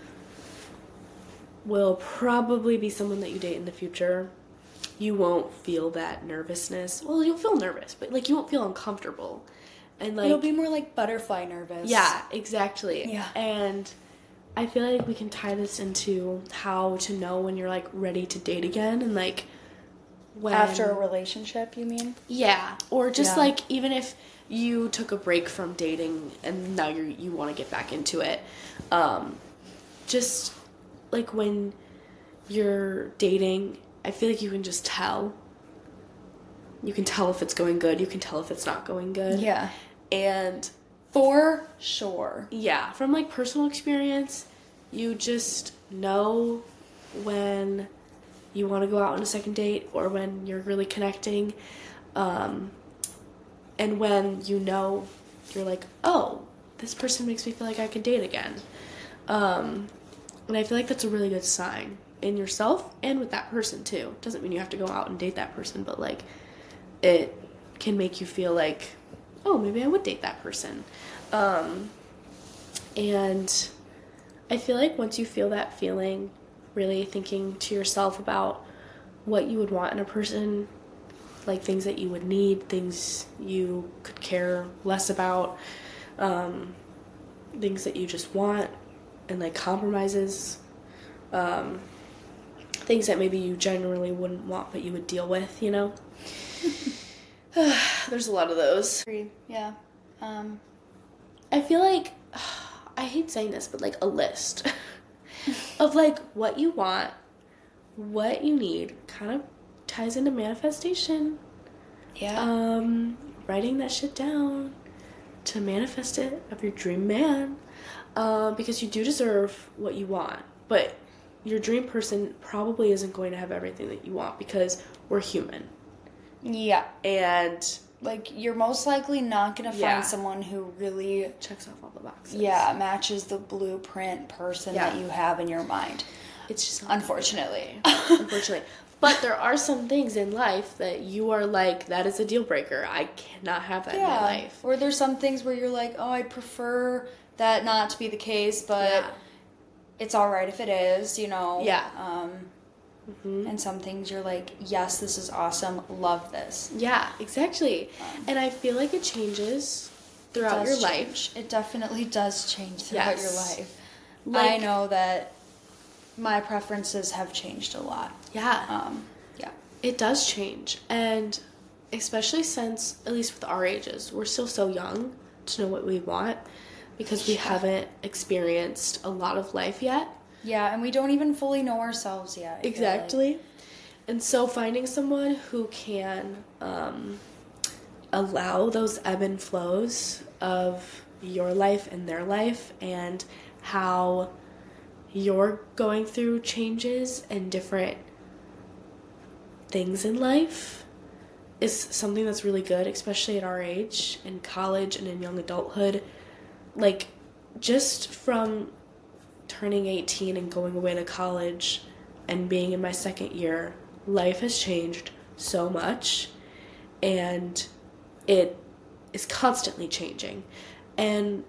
will probably be someone that you date in the future, you won't feel that nervousness. Well, you'll feel nervous, but like you won't feel uncomfortable. And like you'll be more like butterfly nervous. Yeah, exactly. Yeah. And I feel like we can tie this into how to know when you're like ready to date again, and like when after a relationship, you mean? Yeah. Or just yeah. like even if you took a break from dating and now you you want to get back into it. Um just like when you're dating, I feel like you can just tell. You can tell if it's going good, you can tell if it's not going good. Yeah. And for sure. Yeah, from like personal experience, you just know when you want to go out on a second date or when you're really connecting. Um, and when you know you're like, oh, this person makes me feel like I could date again. Um, and I feel like that's a really good sign in yourself and with that person too. Doesn't mean you have to go out and date that person, but like it can make you feel like, oh, maybe I would date that person. Um, and I feel like once you feel that feeling, really thinking to yourself about what you would want in a person, like things that you would need, things you could care less about, um, things that you just want, and like compromises, um, things that maybe you generally wouldn't want but you would deal with, you know? There's a lot of those. Yeah. Um, I feel like, I hate saying this, but like a list of like what you want, what you need, kind of ties into manifestation. yeah. Um, writing that shit down to manifest it of your dream man. Um, because you do deserve what you want, but your dream person probably isn't going to have everything that you want because we're human. Yeah. And like, you're most likely not going to find Yeah. someone who really, checks off all the boxes. yeah, matches the blueprint person Yeah. that you have in your mind. It's just not Unfortunately. Unfortunately. But there are some things in life that you are like, that is a deal breaker. I cannot have that in my life. Or there's some things where you're like, oh, I'd prefer that not to be the case, but Yeah. it's all right if it is, you know? Yeah. Um, Mm-hmm. and some things you're like, yes, this is awesome. Love this. Yeah, exactly. Um, And I feel like it changes throughout Does your life. change. It definitely does change throughout Yes. your life. Like- I know that my preferences have changed a lot. Yeah. Um, yeah. It does change. And especially since, at least with our ages, we're still so young to know what we want because we Yeah. haven't experienced a lot of life yet. Yeah, and we don't even fully know ourselves yet. I feel Exactly. And so finding someone who can um, allow those ebb and flows of your life and their life and how you're going through changes and different things in life is something that's really good, especially at our age, in college and in young adulthood. Like, just from turning eighteen and going away to college and being in my second year, life has changed so much, and it is constantly changing. And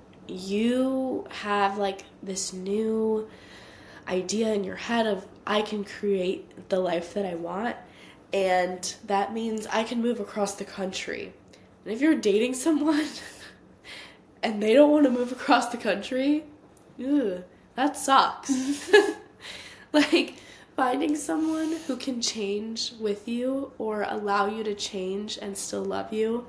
you have like this new idea in your head of, I can create the life that I want, and that means I can move across the country. And if you're dating someone and they don't want to move across the country, ugh, that sucks. Like, finding someone who can change with you or allow you to change and still love you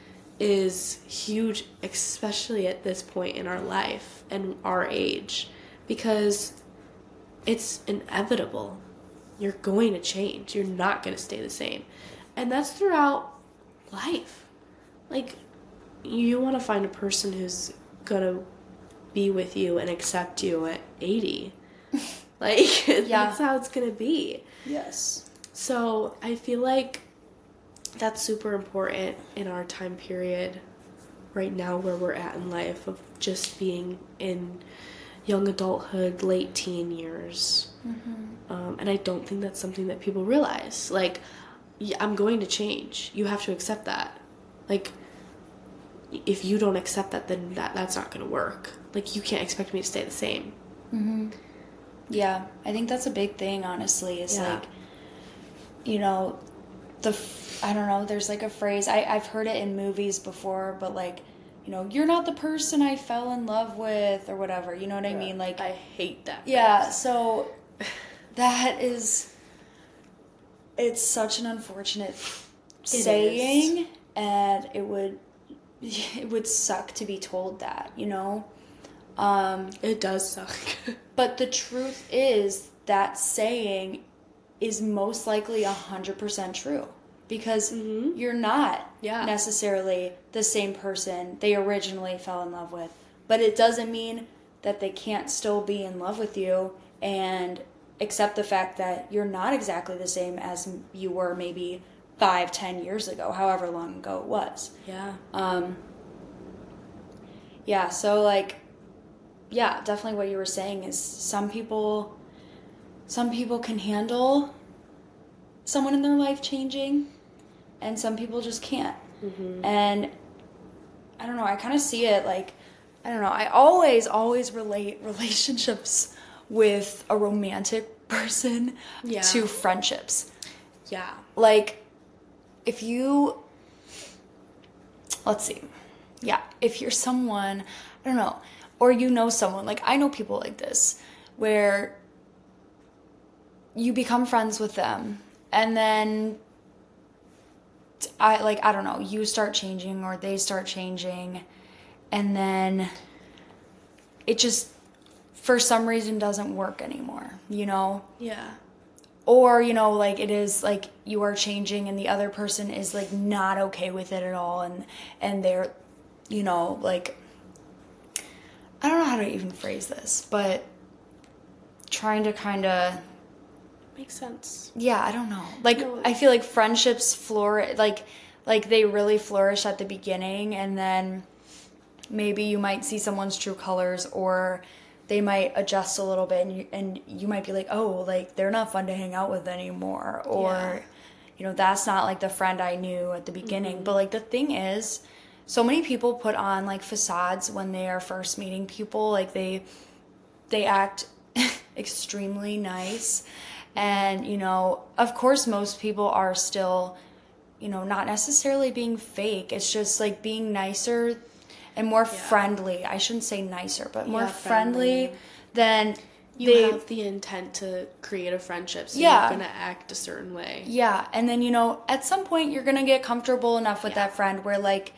is huge, especially at this point in our life and our age, because it's inevitable. You're going to change. You're not going to stay the same. And that's throughout life. Like, you want to find a person who's going to be with you and accept you at eighty. Like, Yeah. that's how it's going to be. Yes. So I feel like that's super important in our time period right now where we're at in life of just being in young adulthood, late teen years. Mm-hmm. Um, and I don't think that's something that people realize. Like, yeah, I'm going to change. You have to accept that. Like, if you don't accept that, then that that's not going to work. Like, you can't expect me to stay the same. Mm-hmm. Yeah, I think that's a big thing, honestly, is Yeah. like, you know, the, f- I don't know, there's like a phrase, I, I've heard it in movies before, but like, you know, you're not the person I fell in love with, or whatever, you know what I mean? Like, I hate that. yeah, phrase. so that is, it's such an unfortunate saying, and it would, it would suck to be told that, you know? Um, It does suck. but the truth is that saying is most likely one hundred percent true, because Mhm. you're not Yeah. necessarily the same person they originally fell in love with. But it doesn't mean that they can't still be in love with you and accept the fact that you're not exactly the same as you were maybe five, ten years ago, however long ago it was. Yeah. Um, yeah, so like, yeah, definitely what you were saying is some people, some people can handle someone in their life changing, and some people just can't. Mm-hmm. And I don't know, I kind of see it like, I don't know, I always, always relate relationships with a romantic person Yeah. to friendships. Yeah. Like, if you, let's see, yeah, if you're someone, I don't know, or you know someone, like I know people like this, where you become friends with them, and then I, like, I don't know, you start changing or they start changing, and then it just, for some reason, doesn't work anymore, you know? Yeah. Or, you know, like, it is, like, you are changing and the other person is, like, not okay with it at all, and, and they're, you know, like, I don't know how to even phrase this, but trying to kind of... Makes sense. Yeah, I don't know. Like, No. I feel like friendships flourish, like, like, they really flourish at the beginning, and then maybe you might see someone's true colors, or they might adjust a little bit, and you, and you might be like, oh, like, they're not fun to hang out with anymore, or, Yeah. you know, that's not, like, the friend I knew at the beginning. Mm-hmm. But, like, the thing is, so many people put on, like, facades when they are first meeting people. Like, they, they act extremely nice, and, you know, of course, most people are still, you know, not necessarily being fake. It's just, like, being nicer and more Yeah. friendly. I shouldn't say nicer, but more Yeah, friendly, friendly. than You they... have the intent to create a friendship, so Yeah. you're going to act a certain way. Yeah, and then, you know, at some point, you're going to get comfortable enough with Yeah. that friend where, like,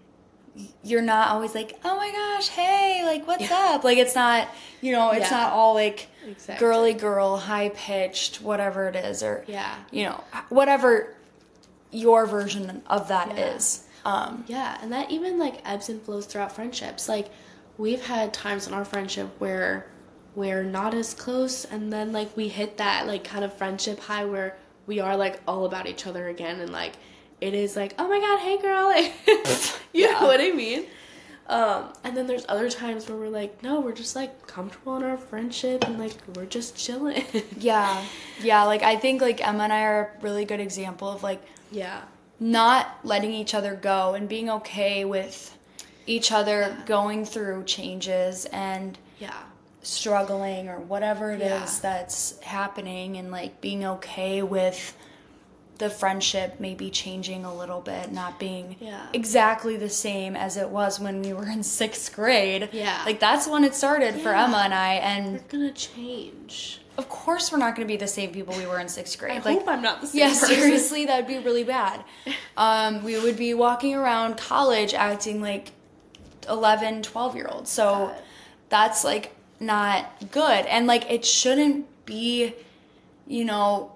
you're not always like, oh my gosh, hey, like, what's Yeah. up? Like, it's not, you know, it's Yeah. not all, like, Exactly. girly girl, high-pitched, whatever it is, or, Yeah. you know, whatever your version of that Yeah. is. Um, Yeah, and that even, like, ebbs and flows throughout friendships. Like, we've had times in our friendship where we're not as close, and then, like, we hit that, like, kind of friendship high where we are, like, all about each other again, and, like, it is like, oh my god, hey girl, like, you Yeah. know what I mean? Um, and then there's other times where we're like, no, we're just, like, comfortable in our friendship, and, like, we're just chilling. yeah. Yeah, like, I think, like, Emma and I are a really good example of, like, Yeah. not letting each other go and being okay with each other Yeah. going through changes and Yeah. struggling or whatever it Yeah. is that's happening, and, like, being okay with the friendship maybe changing a little bit, not being Yeah. exactly the same as it was when we were in sixth grade. Yeah. Like, that's when it started for Yeah. Emma and I, We're and gonna change. of course we're not going to be the same people we were in sixth grade. I like, hope I'm not the same yeah, person. seriously, that'd be really bad. Um, we would be walking around college acting like eleven, twelve year olds. So God. that's, like, not good. And, like, it shouldn't be, you know,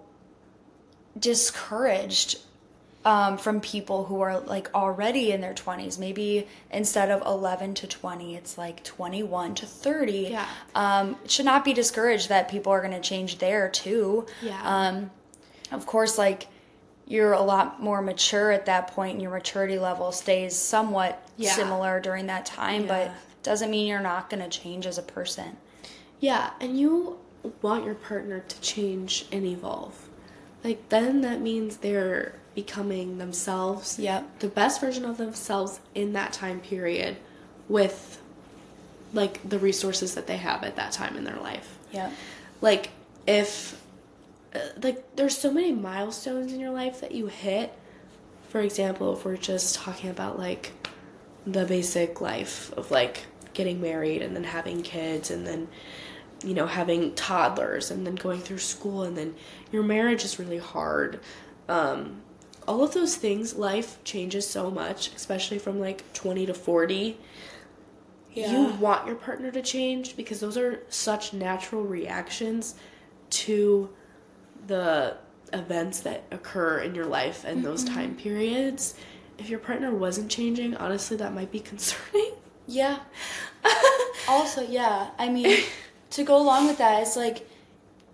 discouraged um, from people who are, like, already in their twenties. Maybe instead of eleven to twenty, it's like twenty-one to thirty. Yeah. Um, it should not be discouraged that people are going to change there too. Yeah. Um, of course, like, you're a lot more mature at that point, and your maturity level stays somewhat Yeah. similar during that time, but Yeah. doesn't mean you're not going to change as a person. Yeah, and you want your partner to change and evolve. Like, then that means they're becoming themselves. Yep. The best version of themselves in that time period with, like, the resources that they have at that time in their life. Yep. Like, if, uh, like, there's so many milestones in your life that you hit. For example, if we're just talking about, like, the basic life of, like, getting married and then having kids and then, you know, having toddlers and then going through school and then your marriage is really hard. Um, all of those things, life changes so much, especially from, like, twenty to forty. Yeah. You want your partner to change because those are such natural reactions to the events that occur in your life and those Mm-hmm. time periods. If your partner wasn't changing, honestly, that might be concerning. Yeah. Also, yeah, I mean, to go along with that, it's like,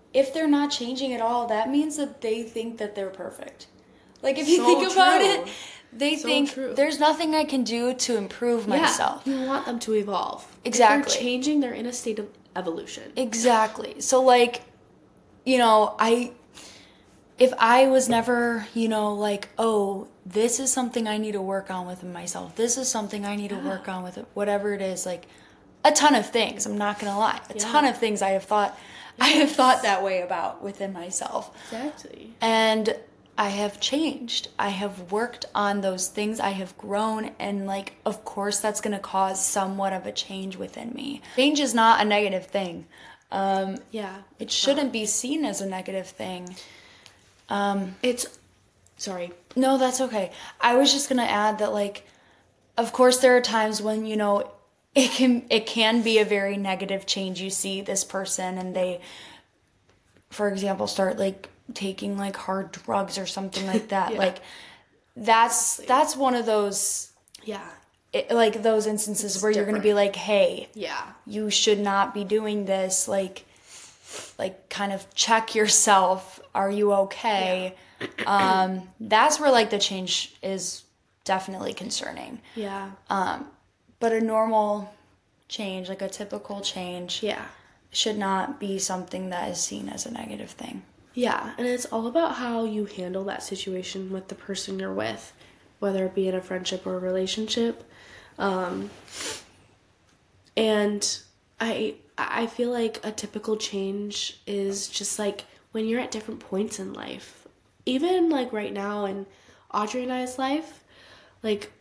if they're not changing at all, that means that they think that they're perfect. Like, if you So think about true. it, they So think true. there's nothing I can do to improve myself. Yeah, you want them to evolve. Exactly. If they're changing, they're in a state of evolution. Exactly. So, like, you know, I, if I was never, you know, like, oh, this is something I need to work on with myself. This is something I need yeah. to work on with it, whatever it is, like, a ton of things. I'm not gonna lie, a yeah. ton of things I have thought, yes. I have thought that way about within myself. Exactly. And I have changed. I have worked on those things. I have grown, and like, of course, that's gonna cause somewhat of a change within me. Change is not a negative thing. Um, yeah, it shouldn't not. be seen as a negative thing. Um, it's, sorry. No, that's okay. I was just gonna add that, like, of course, there are times when, you know, it can it can be a very negative change. You see this person and they, for example, start like taking like hard drugs or something like that. yeah. Like, that's that's one of those yeah it, like those instances it's where different. You're gonna be like, hey, yeah, you should not be doing this. Like, like kind of check yourself. Are you okay? Yeah. um, that's where like the change is definitely concerning. Yeah. Um. But a normal change, like a typical change, yeah, should not be something that is seen as a negative thing. Yeah, and it's all about how you handle that situation with the person you're with, whether it be in a friendship or a relationship. Um, and I I feel like a typical change is just like when you're at different points in life. Even like right now in Audrey and I's life, like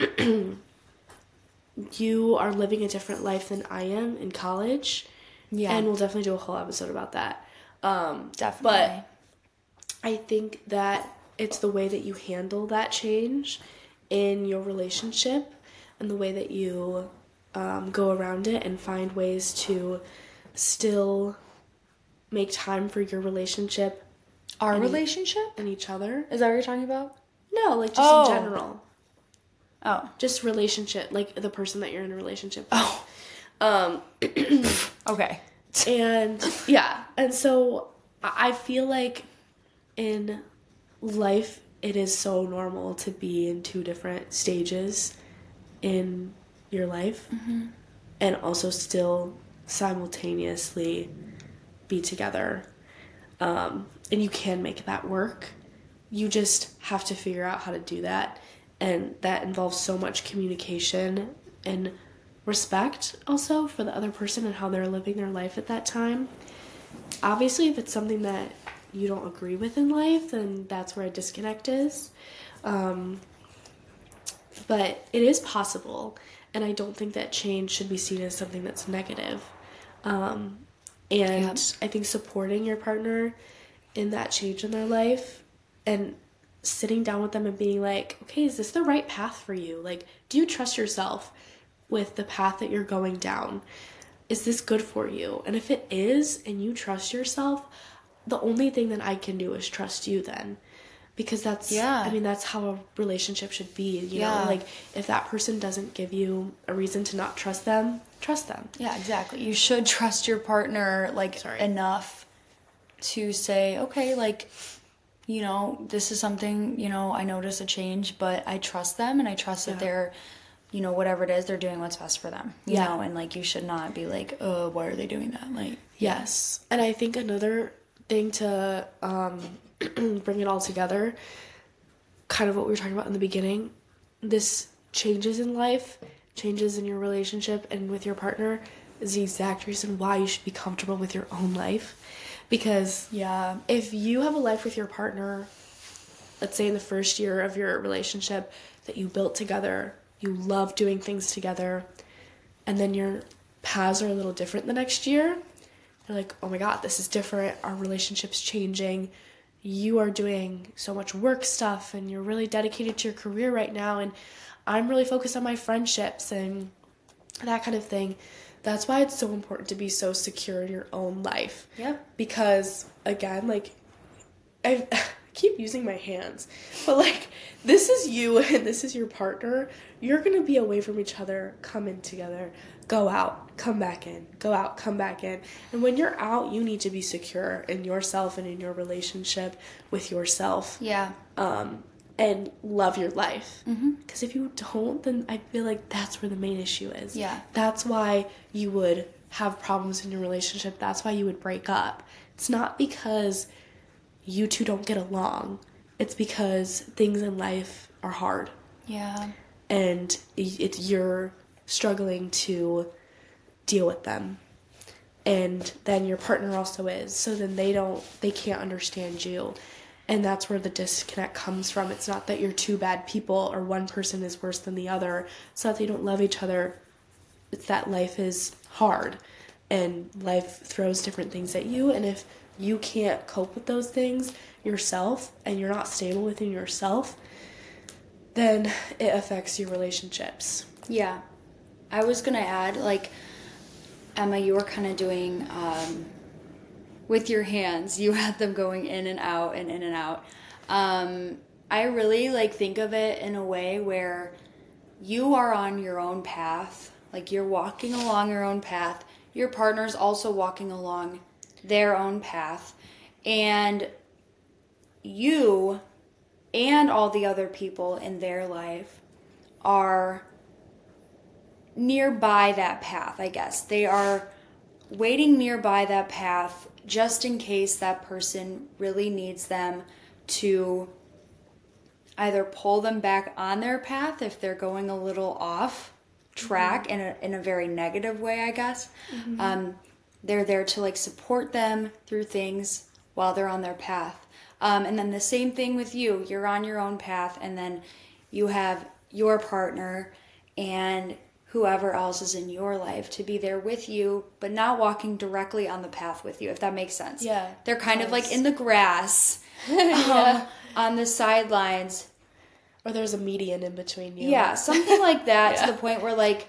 you are living a different life than I am in college. Yeah. And we'll definitely do a whole episode about that. Um, definitely. But I think that it's the way that you handle that change in your relationship and the way that you um, go around it and find ways to still make time for your relationship. Our and relationship? And each other. Is that what you're talking about? No, like just oh. in general. Oh. Just relationship, like the person that you're in a relationship with. Oh. Um, okay. And, yeah. And so I feel like in life, it is so normal to be in two different stages in your life. Mm-hmm. And also still simultaneously be together. Um, and you can make that work. You just have to figure out how to do that. And that involves so much communication and respect also for the other person and how they're living their life at that time. Obviously, if it's something that you don't agree with in life, then that's where a disconnect is. Um, but it is possible, and I don't think that change should be seen as something that's negative. Um, and yep. I think supporting your partner in that change in their life and sitting down with them and being like, okay, is this the right path for you? Like, do you trust yourself with the path that you're going down? Is this good for you? And if it is, and you trust yourself, the only thing that I can do is trust you then. Because that's, yeah. I mean, that's how a relationship should be, you yeah. know? Like, if that person doesn't give you a reason to not trust them, trust them. Yeah, exactly. You should trust your partner, like, Sorry. enough to say, okay, like, you know, this is something, you know, I notice a change, but I trust them and I trust yeah. that they're, you know, whatever it is, they're doing what's best for them, you yeah. know, and like, you should not be like, oh, why are they doing that? Like, yes. And I think another thing to um, bring it all together, kind of what we were talking about in the beginning, this changes in life, changes in your relationship and with your partner is the exact reason why you should be comfortable with your own life. Because yeah, if you have a life with your partner, let's say in the first year of your relationship that you built together, you love doing things together, and then your paths are a little different the next year, you're like, oh my god, this is different, our relationship's changing, you are doing so much work stuff, and you're really dedicated to your career right now, and I'm really focused on my friendships, and that kind of thing. That's why it's so important to be so secure in your own life. Yeah. Because, again, like, I keep using my hands, but, like, this is you and this is your partner. You're going to be away from each other, come in together, go out, come back in, go out, come back in. And when you're out, you need to be secure in yourself and in your relationship with yourself. Yeah. Um, and love your life. Mm-hmm. Because if you don't, then I feel like that's where the main issue is. Yeah. That's why you would have problems in your relationship. That's why you would break up. It's not because you two don't get along. It's because things in life are hard. Yeah. And it's you're struggling to deal with them. And then your partner also is. So then they don't, they can't understand you. And that's where the disconnect comes from. It's not that you're two bad people or one person is worse than the other. It's not that they don't love each other. It's that life is hard and life throws different things at you. And if you can't cope with those things yourself and you're not stable within yourself, then it affects your relationships. Yeah. I was going to add, like, Emma, you were kind of doing, um, with your hands, you had them going in and out and in and out. Um, I really, like, think of it in a way where you are on your own path. Like, you're walking along your own path. Your partner's also walking along their own path. And you and all the other people in their life are nearby that path, I guess. They are waiting nearby that path just in case that person really needs them to either pull them back on their path if they're going a little off track mm-hmm. in a in a very negative way, I guess. Mm-hmm. Um, they're there to like support them through things while they're on their path. Um, and then the same thing with you. You're on your own path, and then you have your partner and whoever else is in your life to be there with you, but not walking directly on the path with you, if that makes sense. Yeah. They're kind of like in the grass, yeah. um, on the sidelines. Or there's a median in between you. Yeah, something like that yeah. to the point where, like,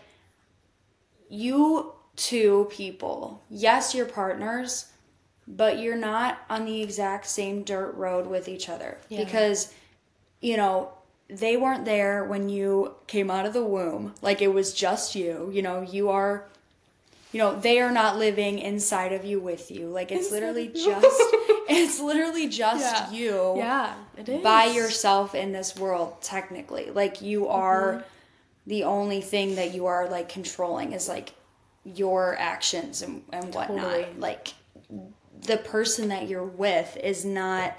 you two people, yes, you're partners, but you're not on the exact same dirt road with each other. Yeah. Because, you know, they weren't there when you came out of the womb. Like, it was just you. You know, you are, you know, they are not living inside of you with you. Like, it's literally just, it's literally just yeah. you. Yeah, it is. By yourself in this world, technically. Like, you are, mm-hmm. the only thing that you are, like, controlling is, like, your actions and, and whatnot. Totally. Like, the person that you're with is not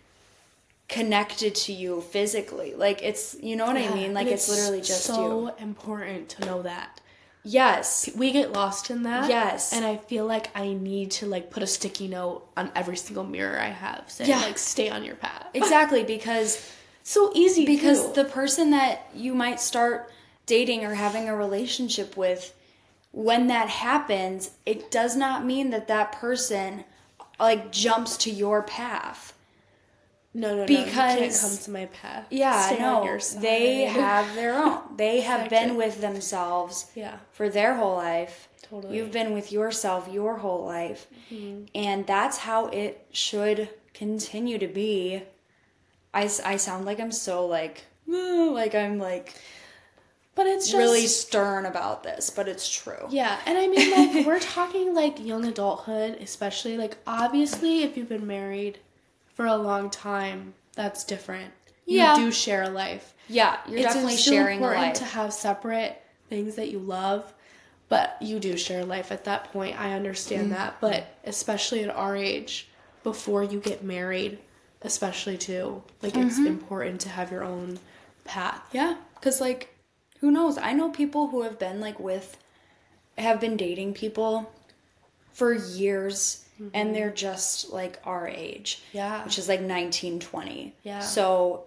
connected to you physically. Like, it's, you know what yeah, I mean? Like, it's, it's literally just so you. So important to know that. Yes. We get lost in that. Yes. And I feel like I need to, like, put a sticky note on every single mirror I have saying, yeah. like, stay on your path. Exactly, because... so easy, Because too. the person that you might start dating or having a relationship with, when that happens, it does not mean that that person, like, jumps to your path. No, no, because, no, you can't come to my path. Yeah, Stay no, on your side. They have their own. They have exactly. been with themselves yeah. for their whole life. Totally. You've been with yourself your whole life. Mm-hmm. And that's how it should continue to be. I, I sound like I'm so, like, like I'm, like... But it's just... really stern about this, but it's true. Yeah, and I mean, like, we're talking, like, young adulthood, especially. Like, obviously, if you've been married for a long time, that's different. Yeah. You do share a life. Yeah, you're it's definitely still sharing a important life. to have separate things that you love, but you do share life at that point. I understand mm-hmm. that, but especially at our age, before you get married, especially too, like, mm-hmm. it's important to have your own path. Yeah, because, like, who knows? I know people who have been, like, with, have been dating people for years, mm-hmm. and they're just, like, our age. Yeah. Which is, like, nineteen, twenty. Yeah. So,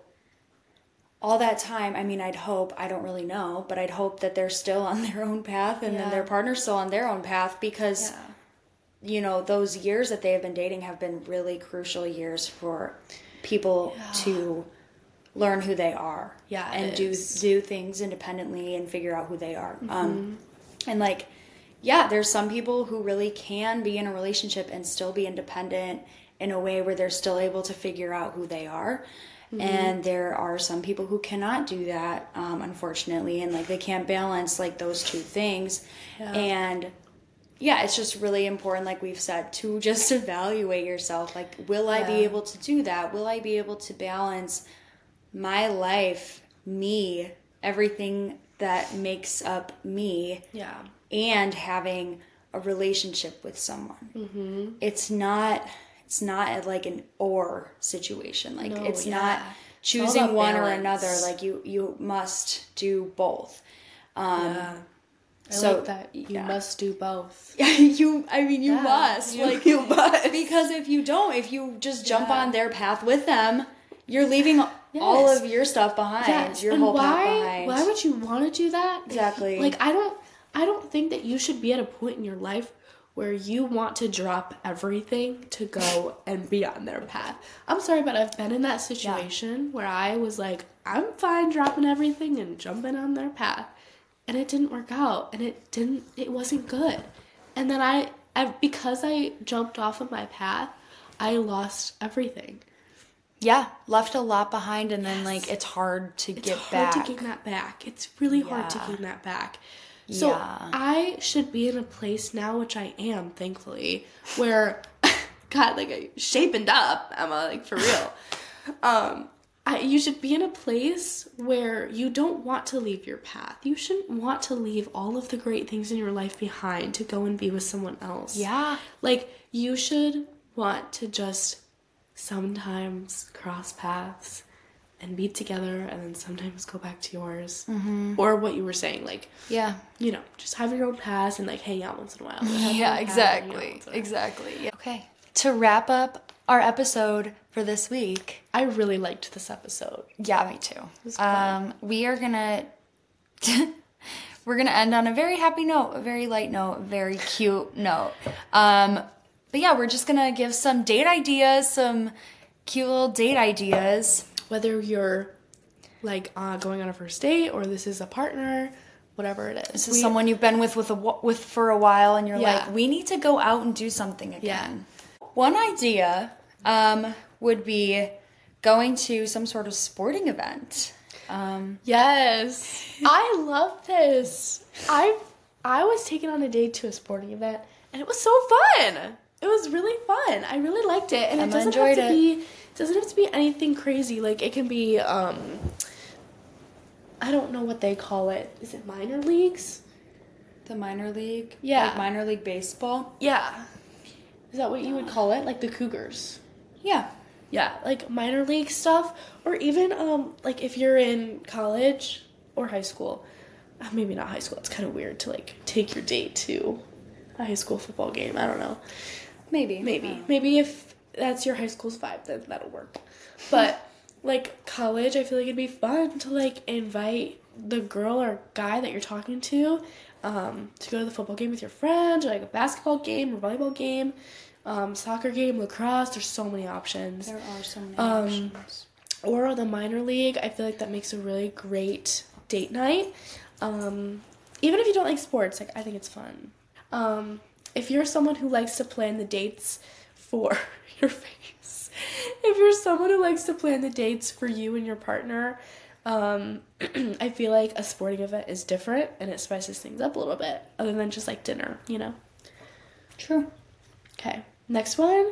all that time, I mean, I'd hope, I don't really know, but I'd hope that they're still on their own path, and yeah. then their partner's still on their own path, because, yeah. you know, those years that they have been dating have been really crucial years for people yeah. to learn who they are. Yeah, and do do things independently and figure out who they are. Mm-hmm. Um, and, like, yeah, there's some people who really can be in a relationship and still be independent in a way where they're still able to figure out who they are. Mm-hmm. And there are some people who cannot do that, um, unfortunately, and like they can't balance like those two things. Yeah. And yeah, it's just really important, like we've said, to just evaluate yourself. Like, will I yeah. be able to do that? Will I be able to balance my life, me, everything that makes up me, yeah, and having a relationship with someone? Mm-hmm. It's not, it's not like an or situation. Like, no, it's yeah. not choosing one balance. Or another. Like, you, you must do both. Um, yeah. I so, like that. You yeah. must do both. Yeah, you, I mean, you yeah. must. You, like, you must. Because if you don't, if you just jump yeah. on their path with them, you're leaving yes. all of your stuff behind. Yes. Your and whole why, path behind. Why would you want to do that? Exactly. Like, I don't, I don't think that you should be at a point in your life where you want to drop everything to go and be on their path. I'm sorry, but I've been in that situation yeah. where I was like, I'm fine dropping everything and jumping on their path. And it didn't work out, and it didn't, it wasn't good. And then I, I, because I jumped off of my path, I lost everything. Yeah, left a lot behind, and then, yes. like, it's hard to it's get hard back. It's hard to gain that back. It's really yeah. hard to gain that back. So yeah. I should be in a place now, which I am, thankfully, where, God, like, I shapened up, Emma, like, for real. um... I, you should be in a place where you don't want to leave your path. You shouldn't want to leave all of the great things in your life behind to go and be with someone else. Yeah. Like, you should want to just sometimes cross paths and be together and then sometimes go back to yours. Mm-hmm. Or what you were saying, like, yeah, you know, just have your own paths and, like, hang out once in a while. Yeah, exactly. Exactly. Yeah. Okay. To wrap up our episode for this week. I really liked this episode. Yeah, me too. Um, we are gonna we're gonna end on a very happy note, a very light note, a very cute note. Um, but yeah, we're just gonna give some date ideas, some cute little date ideas. Whether you're like uh, going on a first date or this is a partner, whatever it is. This is we, someone you've been with with a, with for a while, and you're yeah. like, we need to go out and do something again. Yeah. One idea. Um, would be going to some sort of sporting event. Um, yes. I love this. I I was taken on a date to a sporting event, and it was so fun. It was really fun. I really liked it. And Emma it doesn't enjoyed have to it. be it doesn't have to be anything crazy. Like, it can be um I don't know what they call it. Is it minor leagues? The minor league? Yeah. Like minor league baseball? Yeah. Is that what you would call it? Like the Cougars? Yeah. Yeah, like minor league stuff, or even um like if you're in college or high school, uh, maybe not high school. It's kind of weird to like take your date to a high school football game. I don't know. Maybe. Maybe. Maybe if that's your high school's vibe, then that'll work. But like college, I feel like it'd be fun to like invite the girl or guy that you're talking to um to go to the football game with your friends, or like a basketball game or volleyball game. Um, soccer game, lacrosse, there's so many options. There are so many um, options. Or the minor league, I feel like that makes a really great date night. Um, even if you don't like sports, like I think it's fun. Um, if you're someone who likes to plan the dates for your face, if you're someone who likes to plan the dates for you and your partner, um, I feel like a sporting event is different and it spices things up a little bit, other than just like dinner, you know? True. Okay. Next one.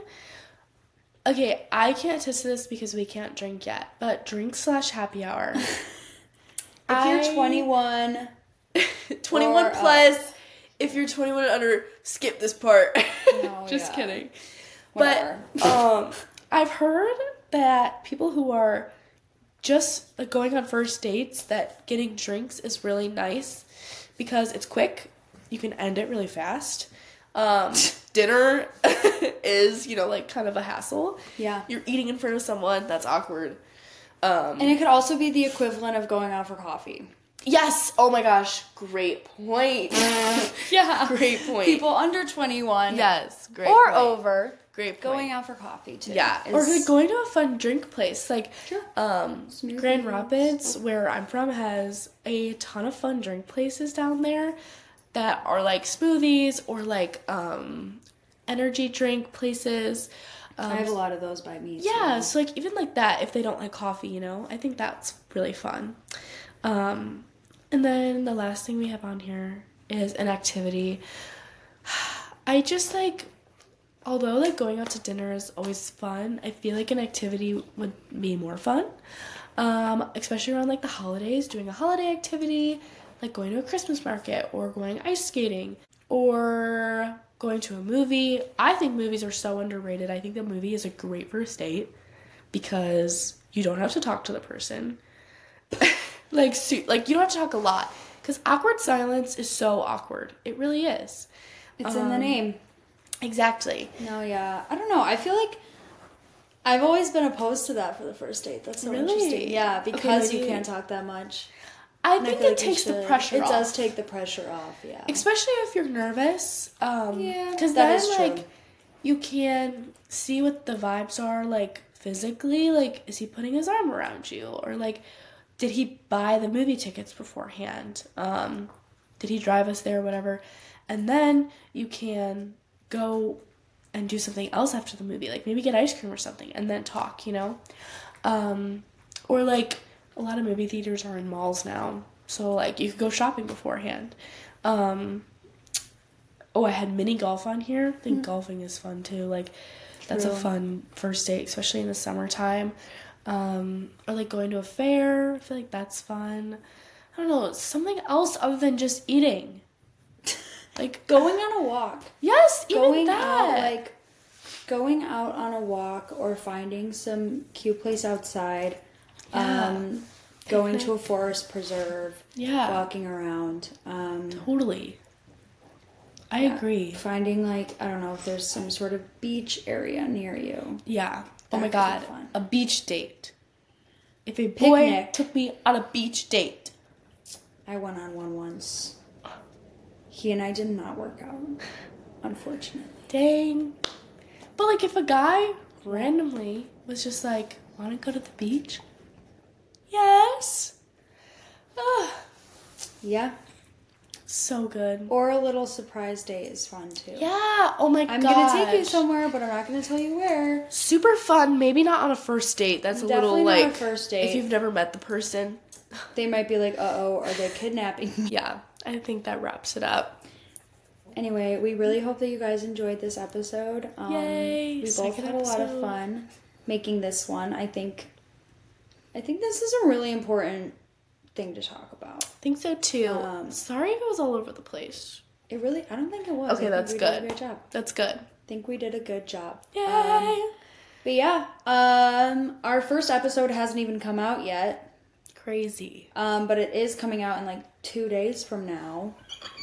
Okay, I can't attest to this because we can't drink yet, but drink slash happy hour. if I... you're twenty-one. twenty-one plus. Up. If you're twenty-one and under, skip this part. No, Just yeah. kidding. Whatever. But um, I've heard that people who are just like, going on first dates, that getting drinks is really nice because it's quick. You can end it really fast. Um, dinner is, you know, like kind of a hassle. Yeah. You're eating in front of someone. That's awkward. Um, and it could also be the equivalent of going out for coffee. Yes. Oh my gosh. Great point. Yeah. Great point. People under twenty-one. Yes. Great or point. over. Great point. Going out for coffee too. Yeah. Is... Or like going to a fun drink place. Like, sure. um, Smoothies. Grand Rapids, where I'm from, has a ton of fun drink places down there that are like smoothies or like um, energy drink places. Um, I have a lot of those by me. yeah, too. so like even like that, if they don't like coffee, you know, I think that's really fun. Um, and then the last thing we have on here is an activity. I just like, although like going out to dinner is always fun, I feel like an activity would be more fun. Um, especially around like the holidays, doing a holiday activity, like going to a Christmas market or going ice skating or going to a movie. I think movies are so underrated. I think the movie is a great first date because you don't have to talk to the person. like, su- like you don't have to talk a lot because awkward silence is so awkward. It really is. It's in the Um, name. Exactly. No, yeah. I don't know. I feel like I've always been opposed to that for the first date. That's so Really? interesting. Yeah, because Okay, you maybe- can't talk that much. I And think feel it like we takes the should. pressure It off. does take the pressure off, yeah. Especially if you're nervous. Um, Yeah, because that then, is true. like, you can see what the vibes are, like, physically. Like, is he putting his arm around you? Or, like, did he buy the movie tickets beforehand? Um, did he drive us there or whatever? And then you can go and do something else after the movie. Like, maybe get ice cream or something and then talk, you know? Um, or, like, a lot of movie theaters are in malls now. So, like, you could go shopping beforehand. Um, oh, I had mini golf on here. I think mm. golfing is fun, too. Like, that's True. a fun first date, especially in the summertime. Um, or, like, going to a fair. I feel like that's fun. I don't know. Something else other than just eating. Like, going on a walk. Yes, even going that. out, like, going out on a walk or finding some cute place outside. Yeah. Um, going to a forest preserve. Yeah. Walking around. Um, totally. I yeah. agree. Finding, like, I don't know if there's some sort of beach area near you. Yeah. That oh my could god. be fun. A beach date. If a boy Picnic. took me on a beach date. I went on one once. He and I did not work out, unfortunately. Dang. But, like, if a guy randomly was just like, want to go to the beach? Yes. Ugh. Yeah. So good. Or a little surprise date is fun, too. Yeah. Oh, my god. I'm going to take you somewhere, but I'm not going to tell you where. Super fun. Maybe not on a first date. That's a Definitely little, not like, a first date. if you've never met the person. They might be like, uh-oh, are they kidnapping me? Yeah. I think that wraps it up. Anyway, we really hope that you guys enjoyed this episode. Um, Yay! We both Second had a lot of episode. fun making this one. I think, I think this is a really important thing to talk about. I think so too. Um, Sorry if it was all over the place. It really, I don't think it was. Okay, I think that's we good. Did a great job. That's good. I think we did a good job. Yay! Um, but yeah, um, our first episode hasn't even come out yet. Crazy. Um, but it is coming out in like two days from now.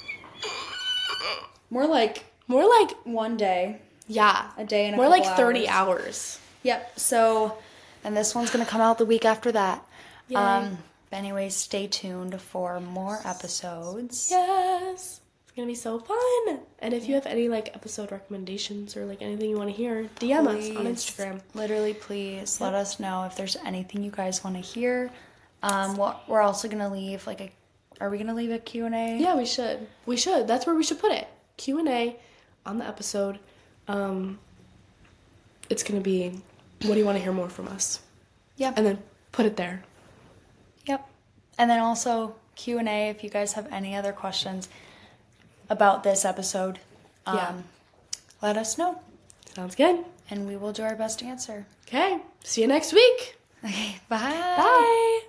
More like More like, one day, yeah. a day and a More couple like thirty hours. hours. Yep. So, and this one's gonna come out the week after that. Yay. Um. Anyways, stay tuned for more episodes. Yes. It's gonna be so fun. And if you have any like episode recommendations or like anything you want to hear, D M us on Please. Instagram. Literally, please let us know if there's anything you guys want to hear. Um. What we're also gonna leave like a. Are we gonna leave a Q and A? Yeah, we should. We should. That's where we should put it. Q and A on the episode. Um, it's going to be, what do you want to hear more from us? Yep. And then put it there. Yep. And then also Q and A if you guys have any other questions about this episode. Um, Yeah. Let us know. Sounds good. And we will do our best to answer. Okay. See you next week. Okay. Bye. Bye.